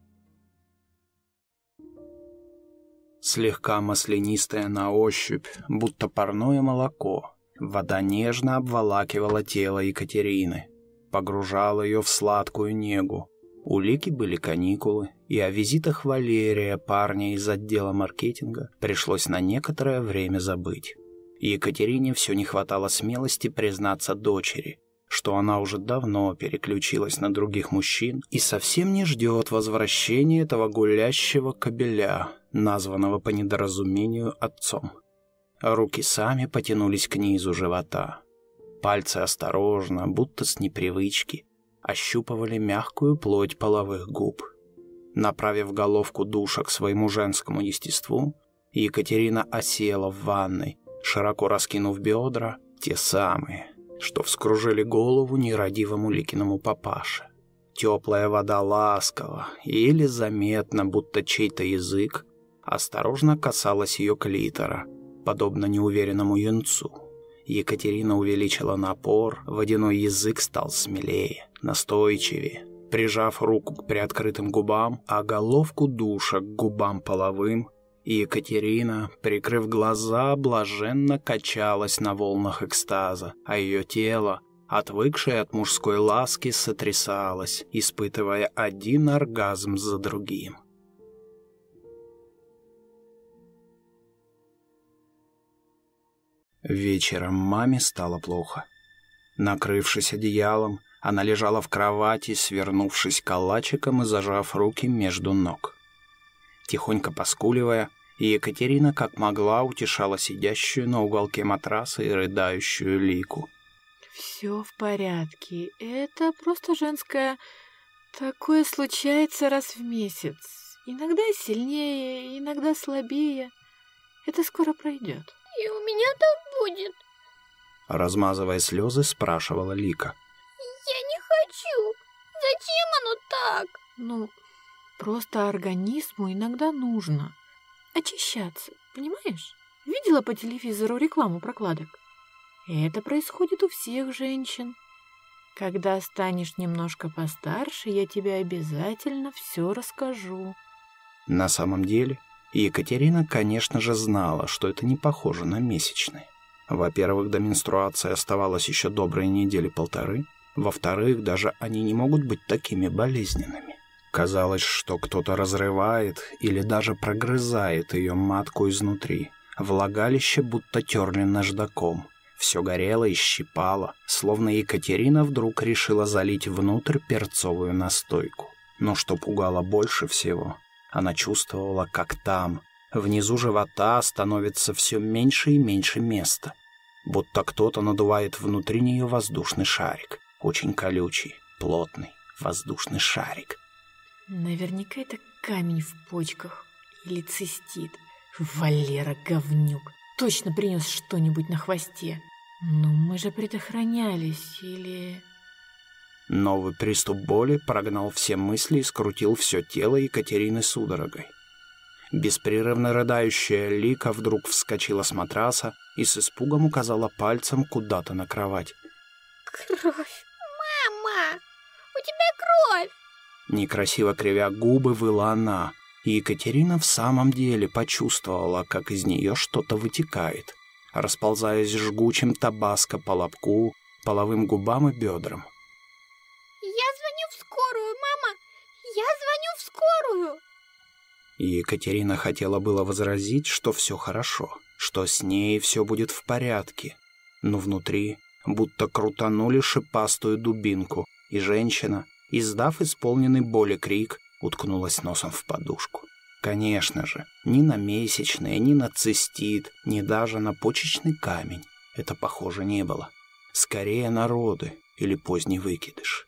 Слегка маслянистая на ощупь, будто парное молоко, вода нежно обволакивала тело Екатерины, погружала ее в сладкую негу. У Лики были каникулы, и о визитах Валерия, парня из отдела маркетинга, пришлось на некоторое время забыть. Екатерине все не хватало смелости признаться дочери, что она уже давно переключилась на других мужчин и совсем не ждет возвращения этого гулящего кобеля, названного по недоразумению отцом. Руки сами потянулись к низу живота. Пальцы осторожно, будто с непривычки, ощупывали мягкую плоть половых губ. Направив головку душа к своему женскому естеству, Екатерина осела в ванной, широко раскинув бедра, те самые, что вскружили голову нерадивому Ликиному папаше. Теплая вода ласково, еле заметно, будто чей-то язык, осторожно касалась ее клитора, подобно неуверенному юнцу. Екатерина увеличила напор, водяной язык стал смелее, настойчивее. Прижав руку к приоткрытым губам, а головку душа к губам половым, Екатерина, прикрыв глаза, блаженно качалась на волнах экстаза, а ее тело, отвыкшее от мужской ласки, сотрясалось, испытывая один оргазм за другим. Вечером маме стало плохо. Накрывшись одеялом, она лежала в кровати, свернувшись калачиком и зажав руки между ног. Тихонько поскуливая, Екатерина как могла утешала сидящую на уголке матраса и рыдающую Лику. «Все в порядке. Это просто женское... Такое случается раз в месяц. Иногда сильнее, иногда слабее. Это скоро пройдет». И у меня так будет. Размазывая слезы, спрашивала Лика. Я не хочу. Зачем оно так? Ну, просто организму иногда нужно очищаться, понимаешь? Видела по телевизору рекламу прокладок? Это происходит у всех женщин. Когда станешь немножко постарше, я тебе обязательно все расскажу. На самом деле... Екатерина, конечно же, знала, что это не похоже на месячные. Во-первых, до менструации оставалось еще добрые недели-полторы. Во-вторых, даже они не могут быть такими болезненными. Казалось, что кто-то разрывает или даже прогрызает ее матку изнутри. Влагалище будто терли наждаком. Все горело и щипало, словно Екатерина вдруг решила залить внутрь перцовую настойку. Но что пугало больше всего... Она чувствовала, как там, внизу живота, становится все меньше и меньше места. Будто кто-то надувает внутри нее воздушный шарик. Очень колючий, плотный воздушный шарик. Наверняка это камень в почках или цистит. Валера, говнюк, точно принес что-нибудь на хвосте. Ну, мы же предохранялись, или... Новый приступ боли прогнал все мысли и скрутил все тело Екатерины судорогой. Беспрерывно рыдающая Лика вдруг вскочила с матраса и с испугом указала пальцем куда-то на кровать. Кровь! Мама! У тебя кровь! Некрасиво кривя губы выла она, и Екатерина в самом деле почувствовала, как из нее что-то вытекает, расползаясь жгучим табаско по лобку, половым губам и бедрам. Я звоню в скорую, мама! Я звоню в скорую! И Екатерина хотела было возразить, что все хорошо, что с ней все будет в порядке. Но внутри будто крутанули шипастую дубинку, и женщина, издав исполненный боли крик, уткнулась носом в подушку. Конечно же, ни на месячные, ни на цистит, ни даже на почечный камень это похоже не было. Скорее на роды или поздний выкидыш.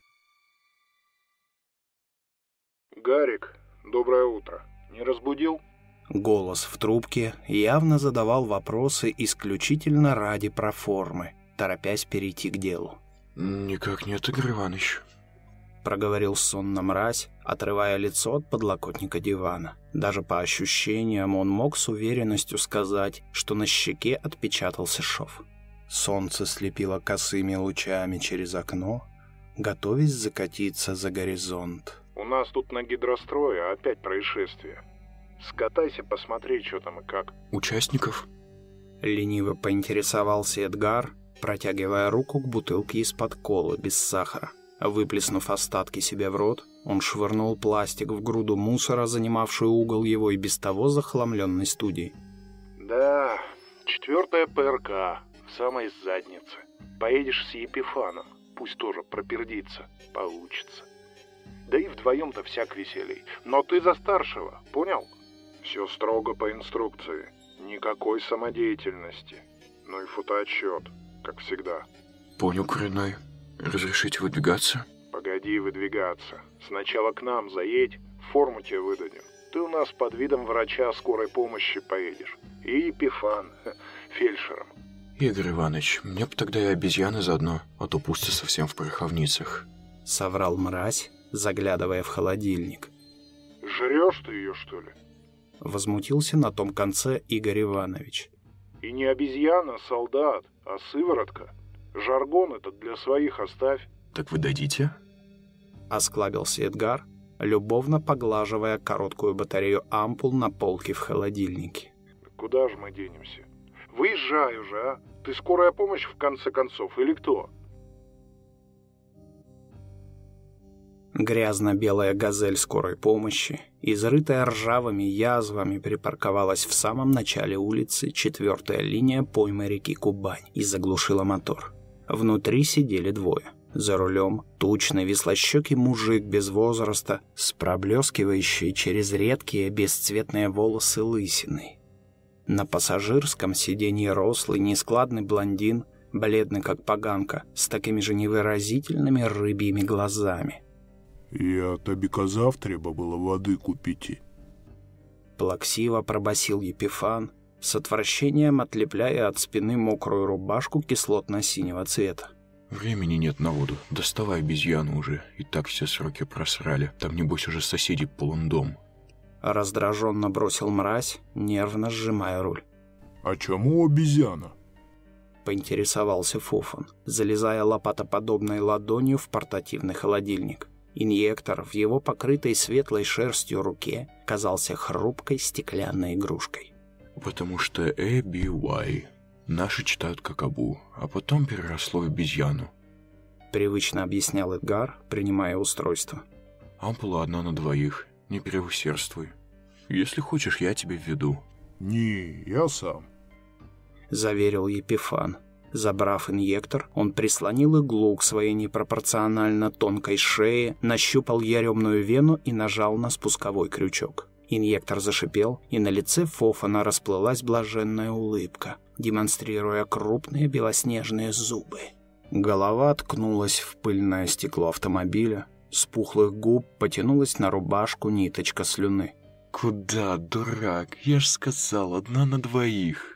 «Гарик, доброе утро. Не разбудил?» Голос в трубке явно задавал вопросы исключительно ради проформы, торопясь перейти к делу. «Никак нет, Игорь Иванович». — проговорил сонно Мразь, отрывая лицо от подлокотника дивана. Даже по ощущениям он мог с уверенностью сказать, что на щеке отпечатался шов. Солнце слепило косыми лучами через окно, готовясь закатиться за горизонт. «У нас тут на гидрострое опять происшествие. Скатайся, посмотри, что там и как». «Участников?» Лениво поинтересовался Эдгар, протягивая руку к бутылке из-под колы без сахара. Выплеснув остатки себе в рот, он швырнул пластик в груду мусора, занимавшую угол его и без того захламленной студии. «Да, четвертая ПРК, в самой заднице. Поедешь с Епифаном, пусть тоже пропердится, получится. Да и вдвоем-то всяк веселей. Но ты за старшего, понял? Все строго по инструкции. Никакой самодеятельности. Ну и фотоотчет, как всегда». «Понял, Куренной. Разрешите выдвигаться?» «Погоди выдвигаться. Сначала к нам заедь, форму тебе выдадим. Ты у нас под видом врача скорой помощи поедешь. И Епифан, фельдшером». «Игорь Иванович, мне бы тогда и обезьяны заодно, а то пусто совсем в пороховницах», — соврал Мразь, заглядывая в холодильник. «Жрешь ты ее, что ли?» — возмутился на том конце Игорь Иванович. «И не обезьяна, солдат, а сыворотка. Жаргон этот для своих оставь». «Так вы дадите?» — осклабился Эдгар, любовно поглаживая короткую батарею ампул на полке в холодильнике. «Куда же мы денемся? Выезжай уже, а? Ты скорая помощь, в конце концов, или кто?» Грязно-белая газель скорой помощи, изрытая ржавыми язвами, припарковалась в самом начале улицы, четвертая линия поймы реки Кубань, и заглушила мотор. Внутри сидели двое. За рулем тучный веслощекий мужик без возраста с проблескивающей через редкие бесцветные волосы лысиной. На пассажирском сиденье рослый нескладный блондин, бледный как поганка, с такими же невыразительными рыбьими глазами. «Я тебе завтра было воды купить». Плаксиво пробасил Епифан, с отвращением отлепляя от спины мокрую рубашку кислотно-синего цвета. «Времени нет на воду. Доставай обезьяну уже. И так все сроки просрали. Там, небось, уже соседи полон дом». Раздраженно бросил Мразь, нервно сжимая руль. «А чему обезьяна?» Поинтересовался Фофан, залезая лопатоподобной ладонью в портативный холодильник. Инъектор в его покрытой светлой шерстью руке казался хрупкой стеклянной игрушкой. «Потому что Эбби Уай. Наши читают как Абу, а потом переросло в обезьяну», — привычно объяснял Эдгар, принимая устройство. «Ампула одна на двоих. Не переусердствуй. Если хочешь, я тебе введу». «Не, я сам», — заверил Епифан. Забрав инъектор, он прислонил иглу к своей непропорционально тонкой шее, нащупал яремную вену и нажал на спусковой крючок. Инъектор зашипел, и на лице Фофана расплылась блаженная улыбка, демонстрируя крупные белоснежные зубы. Голова ткнулась в пыльное стекло автомобиля, с пухлых губ потянулась на рубашку ниточка слюны. «Куда, дурак? Я ж сказал, одна на двоих».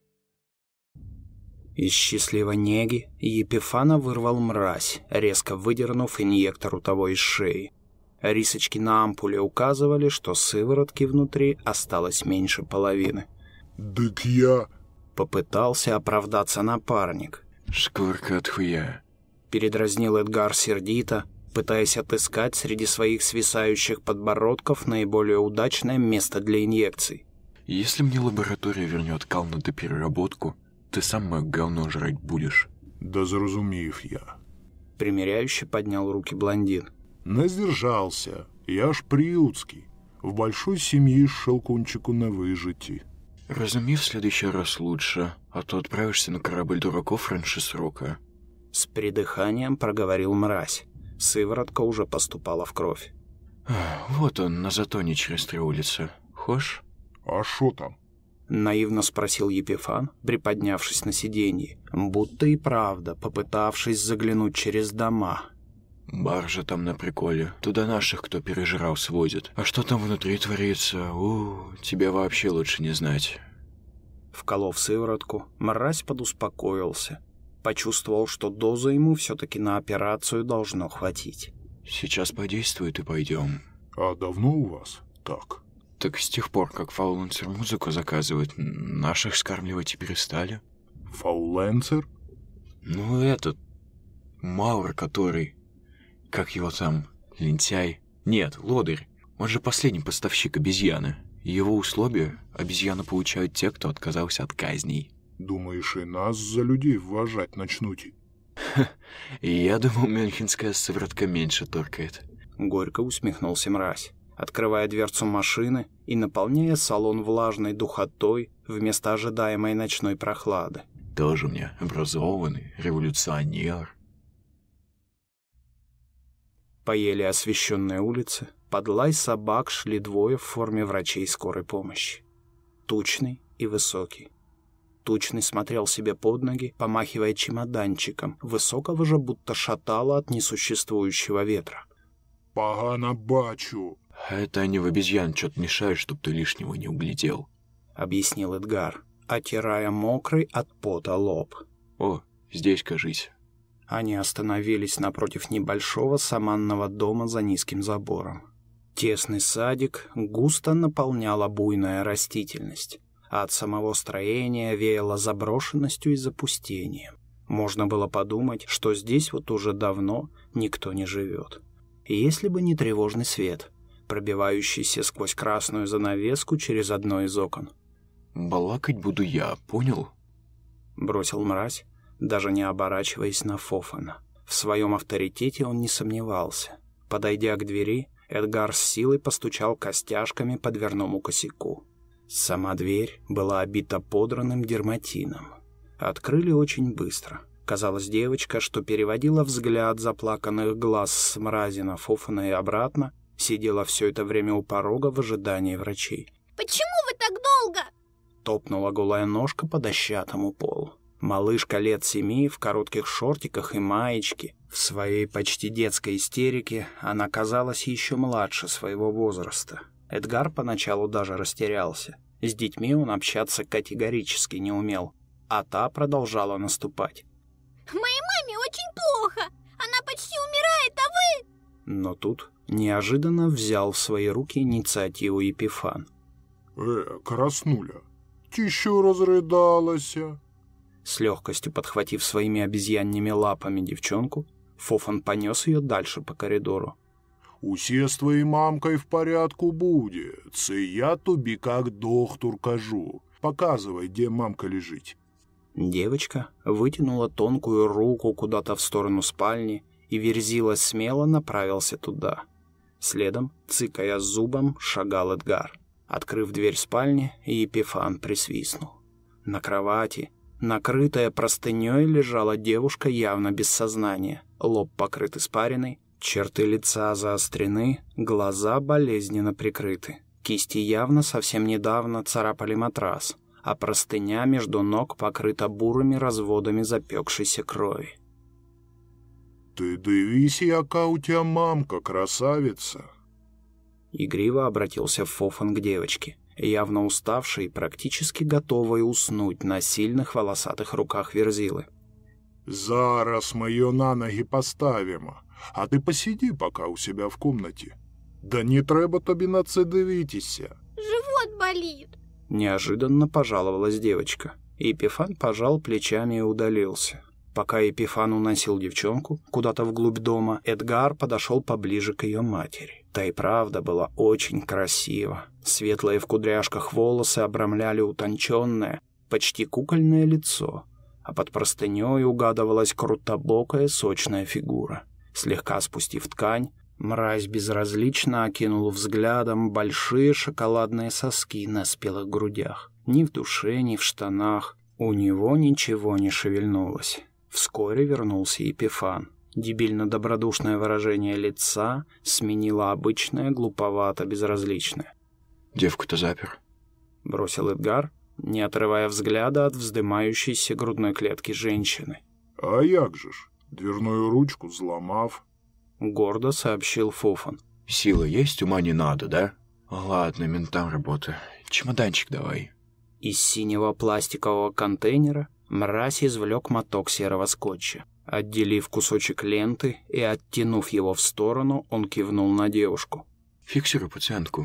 Из счастливой неги Епифана вырвал Мразь, резко выдернув инъектор у того из шеи. Рисочки на ампуле указывали, что сыворотки внутри осталось меньше половины. «Дык я...» — попытался оправдаться напарник. «Шкурка от хуя», — передразнил Эдгар сердито, пытаясь отыскать среди своих свисающих подбородков наиболее удачное место для инъекций. «Если мне лаборатория вернет кал на допереработку, ты сам мое говно жрать будешь». «Да зразумеев я». Примеряюще поднял руки блондин. «Наздержался. Я ж приютский. В большой семье шелкунчику на выжити». «Разуми в следующий раз лучше, а то отправишься на корабль дураков раньше срока». С придыханием проговорил Мразь. Сыворотка уже поступала в кровь. «Вот он, на затоне через три улицы. Хошь?» «А шо там?» Наивно спросил Епифан, приподнявшись на сиденье, будто и правда, попытавшись заглянуть через дома. «Баржа там на приколе. Туда наших, кто пережрал, свозит. А что там внутри творится, у, тебе вообще лучше не знать». Вколов сыворотку, Мразь подуспокоился. Почувствовал, что дозу ему все-таки на операцию должно хватить. Сейчас подействует и пойдем. А давно у вас так? Так с тех пор, как Фауленсер музыку заказывает, наших скармливать и перестали. Фауленсер? Ну, этот... Маур, который... Как его там? Лентяй? Нет, лодырь. Он же последний поставщик обезьяны. Его условия обезьяны получают те, кто отказался от казней. Думаешь, и нас за людей вважать начнут? Я думал, мюнхенская сыворотка меньше торкает. Горько усмехнулся мразь, открывая дверцу машины и наполняя салон влажной духотой вместо ожидаемой ночной прохлады. Тоже мне образованный революционер. По еле освещенной улице под лай собак шли двое в форме врачей скорой помощи. Тучный и высокий. Тучный смотрел себе под ноги, помахивая чемоданчиком, высокого же будто шатало от несуществующего ветра. «Погано бачу!» «Это они в обезьян что-то мешают, чтоб ты лишнего не углядел», — объяснил Эдгар, отирая мокрый от пота лоб. «О, здесь, кажись». Они остановились напротив небольшого саманного дома за низким забором. Тесный садик густо наполняла буйная растительность, а от самого строения веяло заброшенностью и запустением. Можно было подумать, что здесь вот уже давно никто не живет. Если бы не тревожный свет, пробивающийся сквозь красную занавеску через одно из окон. «Балакать буду я, понял?» Бросил мразь, даже не оборачиваясь на Фофана. В своем авторитете он не сомневался. Подойдя к двери, Эдгар с силой постучал костяшками по дверному косяку. Сама дверь была обита подранным дерматином. Открыли очень быстро. Казалось, девочка, что переводила взгляд заплаканных глаз с мрази на Фофана и обратно, сидела все это время у порога в ожидании врачей. «Почему вы так долго?» Топнула голая ножка по дощатому полу. Малышка лет семи в коротких шортиках и маечке. В своей почти детской истерике она казалась еще младше своего возраста. Эдгар поначалу даже растерялся. С детьми он общаться категорически не умел, а та продолжала наступать. «Моей маме очень плохо! Она почти умирает, а вы...» Но тут неожиданно взял в свои руки инициативу Епифан. «Э, краснуля, ты еще разрыдалася?» С легкостью подхватив своими обезьянными лапами девчонку, Фофан понес ее дальше по коридору. «Усе з твоєю мамкою в порядку буде. Це я тобі как доктор кажу. Показывай, где мамка лежит». Девочка вытянула тонкую руку куда-то в сторону спальни, и Верзила смело направился туда. Следом, цыкая зубом, шагал Эдгар. Открыв дверь спальни, Епифан присвистнул. На кровати, накрытая простыней, лежала девушка явно без сознания, лоб покрыт испариной, черты лица заострены, глаза болезненно прикрыты. Кисти явно совсем недавно царапали матрас, а простыня между ног покрыта бурыми разводами запекшейся крови. «Ты дивись, яка у тебя мамка, красавица!» Игриво обратился Фофан к девочке, явно уставшей и практически готовой уснуть на сильных волосатых руках Верзилы. «Зараз мы ее на ноги поставим, а ты посиди пока у себя в комнате. Да не треба тобі на це дивитися». «Живот болит». Неожиданно пожаловалась девочка. Епифан пожал плечами и удалился. Пока Епифан уносил девчонку куда-то вглубь дома, Эдгар подошел поближе к ее матери. Та и правда была очень красива. Светлые в кудряшках волосы обрамляли утонченное, почти кукольное лицо, а под простыней угадывалась крутобокая сочная фигура. Слегка спустив ткань, мразь безразлично окинул взглядом большие шоколадные соски на спелых грудях. Ни в душе, ни в штанах у него ничего не шевельнулось. Вскоре вернулся Епифан. Дебильно-добродушное выражение лица сменило обычное глуповато-безразличное. «Девку-то запер», — бросил Эдгар, не отрывая взгляда от вздымающейся грудной клетки женщины. «А як же ж, дверную ручку взломав», — гордо сообщил Фофан. «Сила есть, ума не надо, да? Ладно, ментам работа. Чемоданчик давай». Из синего пластикового контейнера мразь извлек моток серого скотча. Отделив кусочек ленты и оттянув его в сторону, он кивнул на девушку. «Фиксируй пациентку».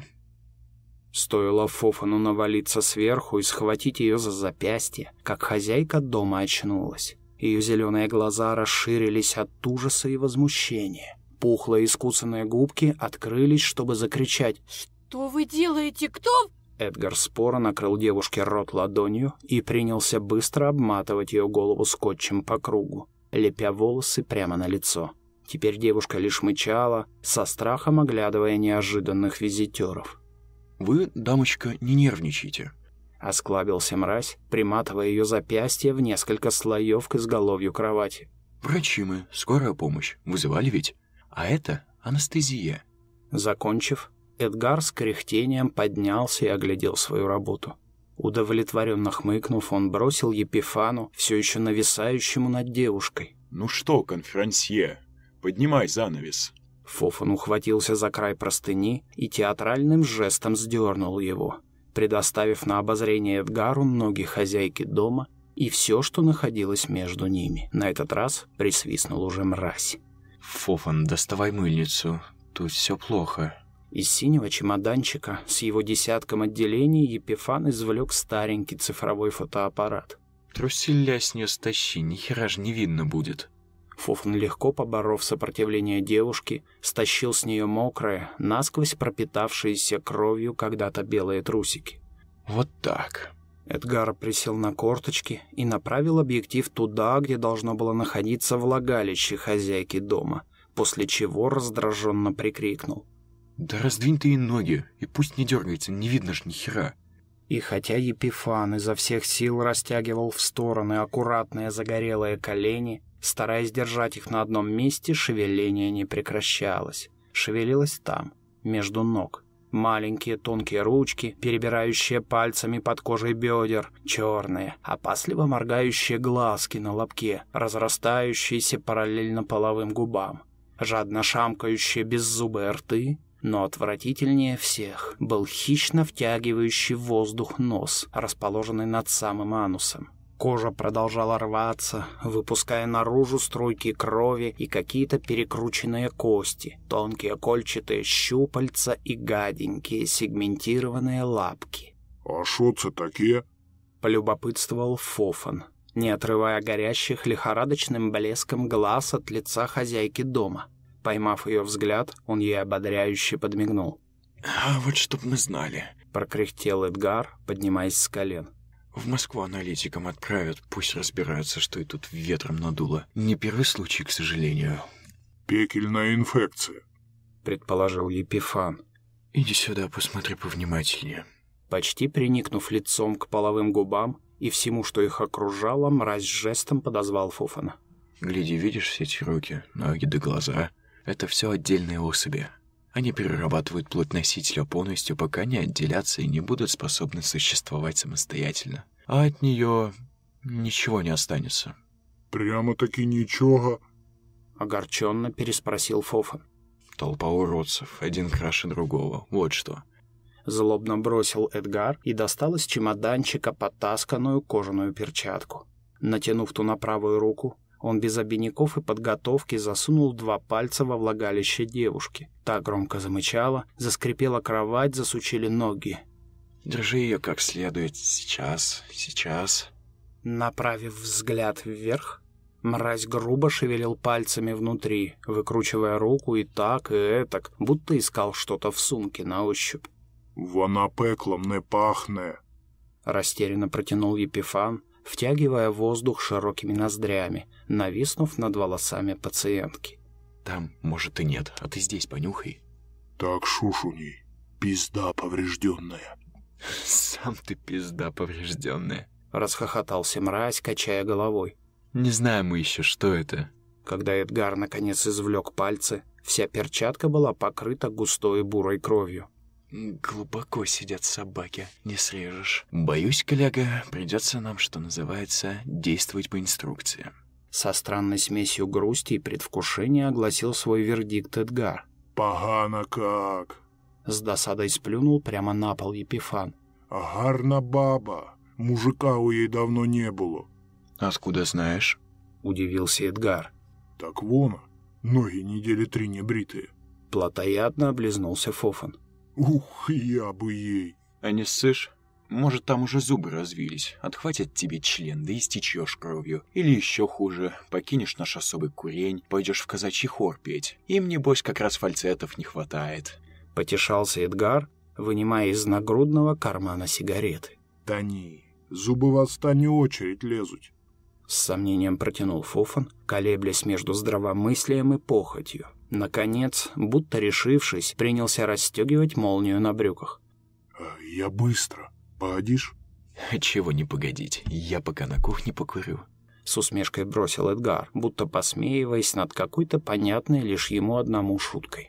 Стоило Фофану навалиться сверху и схватить ее за запястье, как хозяйка дома очнулась. Ее зеленые глаза расширились от ужаса и возмущения. Пухлые искусанные губки открылись, чтобы закричать: «Что вы делаете? Кто?» Эдгар споро накрыл девушке рот ладонью и принялся быстро обматывать ее голову скотчем по кругу, лепя волосы прямо на лицо. Теперь девушка лишь мычала, со страхом оглядывая неожиданных визитеров. «Вы, дамочка, не нервничайте», — осклабился мразь, приматывая ее запястье в несколько слоев к изголовью кровати. «Врачи мы, скорая помощь, вызывали ведь? А это анестезия». Закончив, Эдгар с кряхтением поднялся и оглядел свою работу. Удовлетворенно хмыкнув, он бросил Епифану, все еще нависающему над девушкой: «Ну что, конферансье, поднимай занавес». Фофан ухватился за край простыни и театральным жестом сдернул его, предоставив на обозрение Эдгару ноги хозяйки дома и все, что находилось между ними. На этот раз присвистнул уже мразь. «Фофан, доставай мыльницу, тут все плохо». Из синего чемоданчика с его десятком отделений Епифан извлек старенький цифровой фотоаппарат. «Труселя с нее стащи, ни хера ж не видно будет». Фофан, легко поборов сопротивление девушки, стащил с нее мокрые, насквозь пропитавшиеся кровью когда-то белые трусики. «Вот так». Эдгар присел на корточки и направил объектив туда, где должно было находиться влагалище хозяйки дома, после чего раздраженно прикрикнул: «Да раздвинь ты ей ноги, и пусть не дергается, не видно ж ни хера». И хотя Епифан изо всех сил растягивал в стороны аккуратные загорелые колени, стараясь держать их на одном месте, шевеление не прекращалось. Шевелилось там, между ног. Маленькие тонкие ручки, перебирающие пальцами под кожей бедер, черные, опасливо моргающие глазки на лобке, разрастающиеся параллельно половым губам, жадно шамкающие беззубые рты. Но отвратительнее всех был хищно втягивающий воздух нос, расположенный над самым анусом. Кожа продолжала рваться, выпуская наружу струйки крови и какие-то перекрученные кости, тонкие кольчатые щупальца и гаденькие сегментированные лапки. «А шо це таке?» — полюбопытствовал Фофан, не отрывая горящих лихорадочным блеском глаз от лица хозяйки дома. Поймав ее взгляд, он ей ободряюще подмигнул. «А вот чтоб мы знали», — прокряхтел Эдгар, поднимаясь с колен. «В Москву аналитикам отправят, пусть разбираются, что и тут ветром надуло. Не первый случай, к сожалению». «Пекельная инфекция», — предположил Епифан. «Иди сюда, посмотри повнимательнее». Почти приникнув лицом к половым губам и всему, что их окружало, мразь жестом подозвал Фофана. «Гляди, видишь все эти руки, ноги да глаза? Это все отдельные особи. Они перерабатывают плоть носителя полностью, пока не отделятся и не будут способны существовать самостоятельно. А от нее ничего не останется». «Прямо-таки ничего?» — огорченно переспросил Фофан. «Толпа уродцев, один краше другого, вот что». Злобно бросил Эдгар и достал из чемоданчика потасканную кожаную перчатку. Натянув ту на правую руку, он без обиняков и подготовки засунул два пальца во влагалище девушки. Та громко замычала, заскрипела кровать, засучили ноги. «Держи ее как следует. Сейчас, сейчас». Направив взгляд вверх, мразь грубо шевелил пальцами внутри, выкручивая руку и так, и этак, будто искал что-то в сумке на ощупь. «Вона пеклом не пахне», — растерянно протянул Епифан, втягивая воздух широкими ноздрями, нависнув над волосами пациентки. «Там, может, и нет, а ты здесь понюхай». «Так шушуней, пизда поврежденная». «Сам ты пизда поврежденная», — расхохотался мразь, качая головой. «Не знаем мы еще, что это». Когда Эдгар наконец извлек пальцы, вся перчатка была покрыта густой бурой кровью. «Глубоко сидят собаки, не срежешь. Боюсь, коллега, придется нам, что называется, действовать по инструкции». Со странной смесью грусти и предвкушения огласил свой вердикт Эдгар. «Погано как!» С досадой сплюнул прямо на пол Епифан. «А гарна баба. Мужика у ей давно не было». «Откуда знаешь?» удивился Эдгар. Так вон, ноги недели три не бритые. Плотоядно облизнулся Фофан. Ух, я бы ей. А не ссышь? Может, там уже зубы развились, отхватят тебе член, да истечешь кровью. Или еще хуже, покинешь наш особый курень, пойдешь в казачий хор петь. Им, небось, как раз фальцетов не хватает. Потешался Эдгар, вынимая из нагрудного кармана сигареты. Да не, зубы в отстань очередь лезут. С сомнением протянул Фофан, колеблясь между здравомыслием и похотью. Наконец, будто решившись, принялся расстегивать молнию на брюках. «Я быстро. Погодишь?» «Чего не погодить, я пока на кухне покурю». С усмешкой бросил Эдгар, будто посмеиваясь над какой-то понятной лишь ему одному шуткой.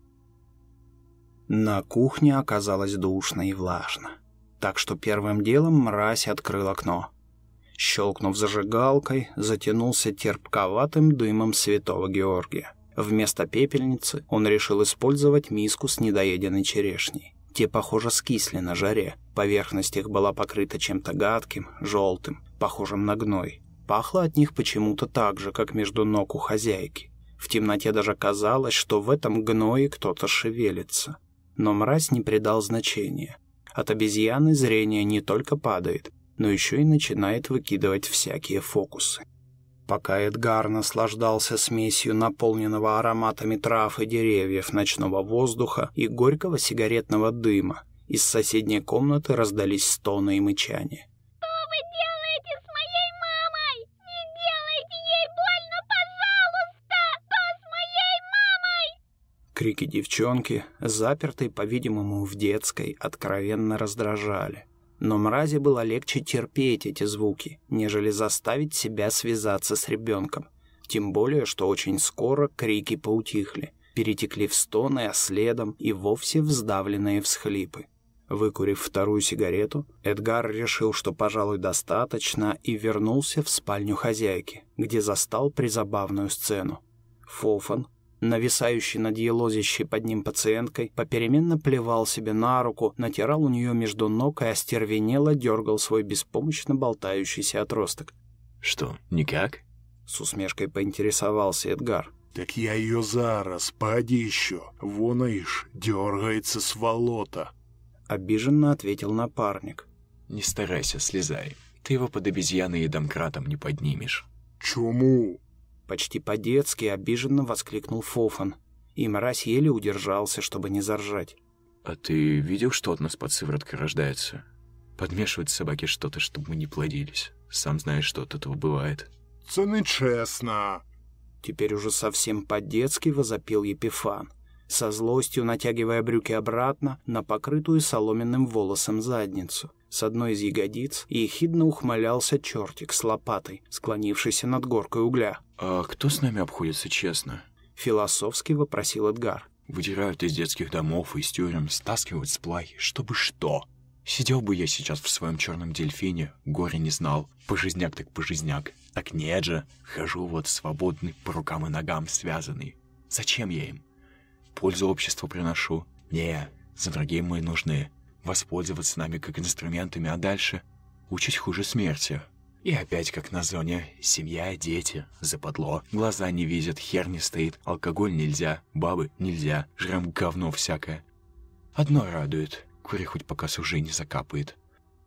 На кухне оказалось душно и влажно, так что первым делом мразь открыл окно. Щелкнув зажигалкой, затянулся терпковатым дымом святого Георгия. Вместо пепельницы он решил использовать миску с недоеденной черешней. Те, похоже, скисли на жаре. Поверхность их была покрыта чем-то гадким, желтым, похожим на гной. Пахло от них почему-то так же, как между ног у хозяйки. В темноте даже казалось, что в этом гное кто-то шевелится. Но мразь не придал значения. От обезьяны зрение не только падает, но еще и начинает выкидывать всякие фокусы. Пока Эдгар наслаждался смесью наполненного ароматами трав и деревьев ночного воздуха и горького сигаретного дыма, из соседней комнаты раздались стоны и мычания. Что вы делаете с моей мамой? Не делайте ей больно, пожалуйста! Что с моей мамой? Крики девчонки, запертой, по-видимому, в детской, откровенно раздражали. Но мрази было легче терпеть эти звуки, нежели заставить себя связаться с ребенком. Тем более, что очень скоро крики поутихли, перетекли в стоны, а следом и вовсе в сдавленные всхлипы. Выкурив вторую сигарету, Эдгар решил, что, пожалуй, достаточно, и вернулся в спальню хозяйки, где застал призабавную сцену. Фофан, нависающий над елозящей под ним пациенткой, попеременно плевал себе на руку, натирал у нее между ног и остервенело дергал свой беспомощно болтающийся отросток. «Что, никак?» — с усмешкой поинтересовался Эдгар. «Так я ее зараз, погоди еще. Вон, ишь, дергается сволота». Обиженно ответил напарник. «Не старайся, слезай. Ты его под обезьяной и домкратом не поднимешь». «Чему?» Почти по-детски обиженно воскликнул Фофан, и мразь еле удержался, чтобы не заржать. «А ты видел, что от нас под сывороткой рождается? Подмешивают собаки что-то, чтобы мы не плодились. Сам знаешь, что от этого бывает». «Це не честно!» Теперь уже совсем по-детски возопил Епифан, со злостью натягивая брюки обратно на покрытую соломенным волосом задницу. С одной из ягодиц ехидно ухмылялся чертик с лопатой, склонившийся над горкой угля. «А кто с нами обходится честно?» — философски вопросил Эдгар. «Выдирают из детских домов и из тюрем, стаскивают с плахи, чтобы что? Сидел бы я сейчас в своем черном дельфине, горе не знал. Пожизняк так пожизняк. Так нет же, хожу вот свободный, по рукам и ногам связанный. Зачем я им? Пользу обществу приношу? Не, за другим мы нужны. Воспользоваться нами как инструментами, а дальше учить хуже смерти. И опять как на зоне. Семья, дети, западло. Глаза не видят, хер не стоит. Алкоголь нельзя, бабы нельзя. Жрем говно всякое. Одно радует. Кури хоть пока с уже не закапает.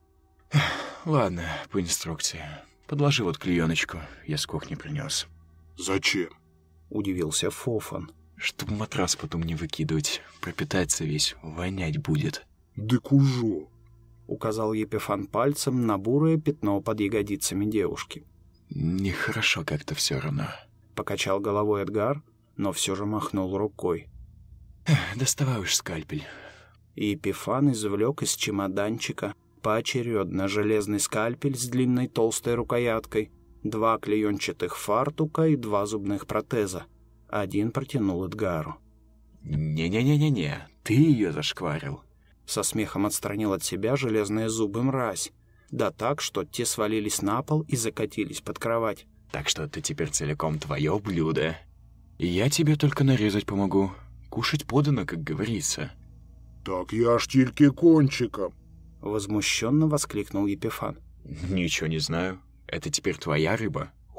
Ладно, по инструкции. Подложи вот клееночку, я с кухни принес. «Зачем?» — удивился Фофан. «Чтобы матрас потом не выкидывать. Пропитаться весь, вонять будет». «Дык ужо!» — указал Епифан пальцем на бурое пятно под ягодицами девушки. «Нехорошо как-то все равно». Покачал головой Эдгар, но все же махнул рукой. «Доставай уж скальпель». И Епифан извлек из чемоданчика поочередно железный скальпель с длинной толстой рукояткой, два клеенчатых фартука и два зубных протеза. Один протянул Эдгару. «Не-не-не-не-не, ты ее зашкварил». Со смехом отстранил от себя железные зубы мразь. Да так, что те свалились на пол и закатились под кровать. «Так что это теперь целиком твое блюдо. И я тебе только нарезать помогу. Кушать подано, как говорится». «Так я ж тільки кончиком!» — возмущенно воскликнул Епифан. «Ничего не знаю. Это теперь твоя рыба.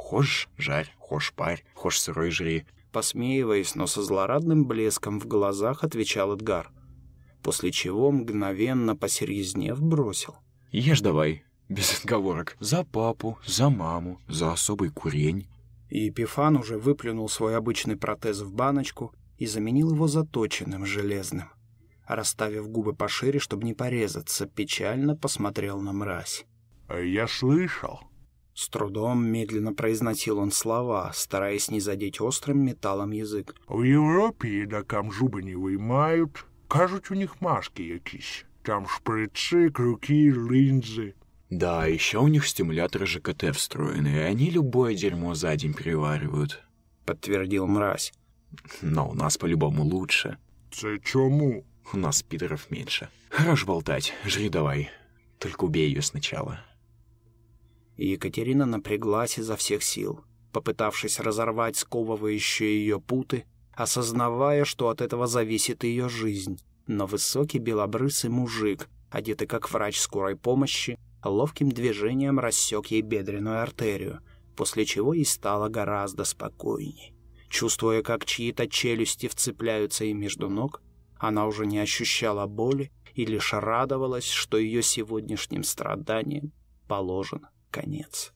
Хошь жарь, хошь парь, хошь сырой жри. Посмеиваясь, но со злорадным блеском в глазах, отвечал Эдгар. После чего, мгновенно посерьезнев, бросил. Ешь давай, без отговорок. За папу, за маму, за особый курень. И Епифан уже выплюнул свой обычный протез в баночку и заменил его заточенным, железным. Расставив губы пошире, чтобы не порезаться, печально посмотрел на мразь. «Я слышал». С трудом медленно произносил он слова, стараясь не задеть острым металлом язык. «В Європі їдакам зуби не виймають. Кажуть, у них маски якісь. Там шприци, крюки, линзы». Да, еще у них стимуляторы ЖКТ встроены, и они любое дерьмо за день переваривают. Подтвердил мразь. Но у нас по-любому лучше. «Це чому?» У нас пидоров меньше. Хорош болтать, жри давай. Только убей ее сначала. И Екатерина напряглась изо всех сил, попытавшись разорвать сковывающие ее путы, осознавая, что от этого зависит ее жизнь. Но высокий белобрысый мужик, одетый как врач скорой помощи, ловким движением рассек ей бедренную артерию, после чего ей стало гораздо спокойней. Чувствуя, как чьи-то челюсти вцепляются ей между ног, она уже не ощущала боли и лишь радовалась, что ее сегодняшним страданиям положен конец.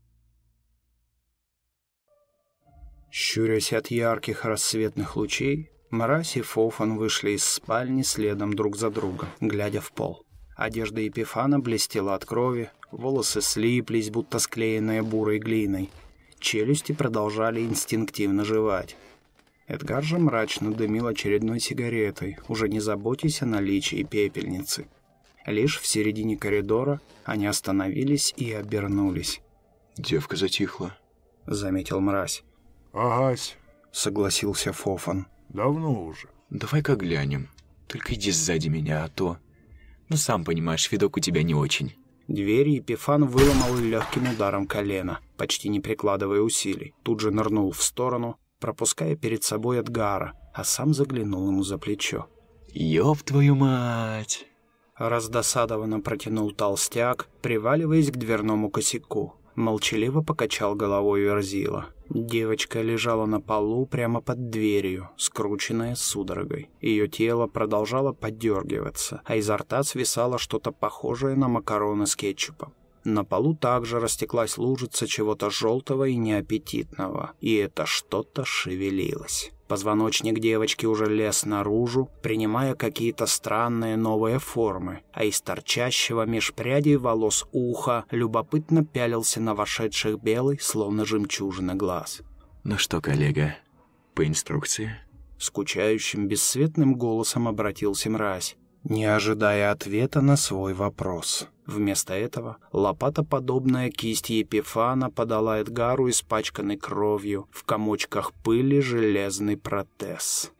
Щурясь от ярких рассветных лучей, мразь и Фофан вышли из спальни следом друг за другом, глядя в пол. Одежда Епифана блестела от крови, волосы слиплись, будто склеенные бурой глиной. Челюсти продолжали инстинктивно жевать. Эдгар же мрачно дымил очередной сигаретой, уже не заботясь о наличии пепельницы. Лишь в середине коридора они остановились и обернулись. «Девка затихла», — заметил мразь. «Агась», — согласился Фофан. «Давно уже». «Давай-ка глянем. Только иди сзади меня, а то... Ну, сам понимаешь, видок у тебя не очень». Дверь Епифан выломал легким ударом колена, почти не прикладывая усилий. Тут же нырнул в сторону, пропуская перед собой Эдгара, а сам заглянул ему за плечо. «Ёб твою мать!» Раздосадованно протянул толстяк, приваливаясь к дверному косяку. Молчаливо покачал головой Верзила. Девочка лежала на полу прямо под дверью, скрученная судорогой. Ее тело продолжало подергиваться, а изо рта свисало что-то похожее на макароны с кетчупом. На полу также растеклась лужица чего-то желтого и неаппетитного, и это что-то шевелилось. Позвоночник девочки уже лез наружу, принимая какие-то странные новые формы, а из торчащего меж прядей волос уха любопытно пялился на вошедших белый, словно жемчужина, глаз. «Ну что, коллега, по инструкции?» Скучающим, бесцветным голосом обратился мразь, не ожидая ответа на свой вопрос. Вместо этого лопатоподобная кисть Епифана подала Эдгару испачканный кровью в комочках пыли железный протез.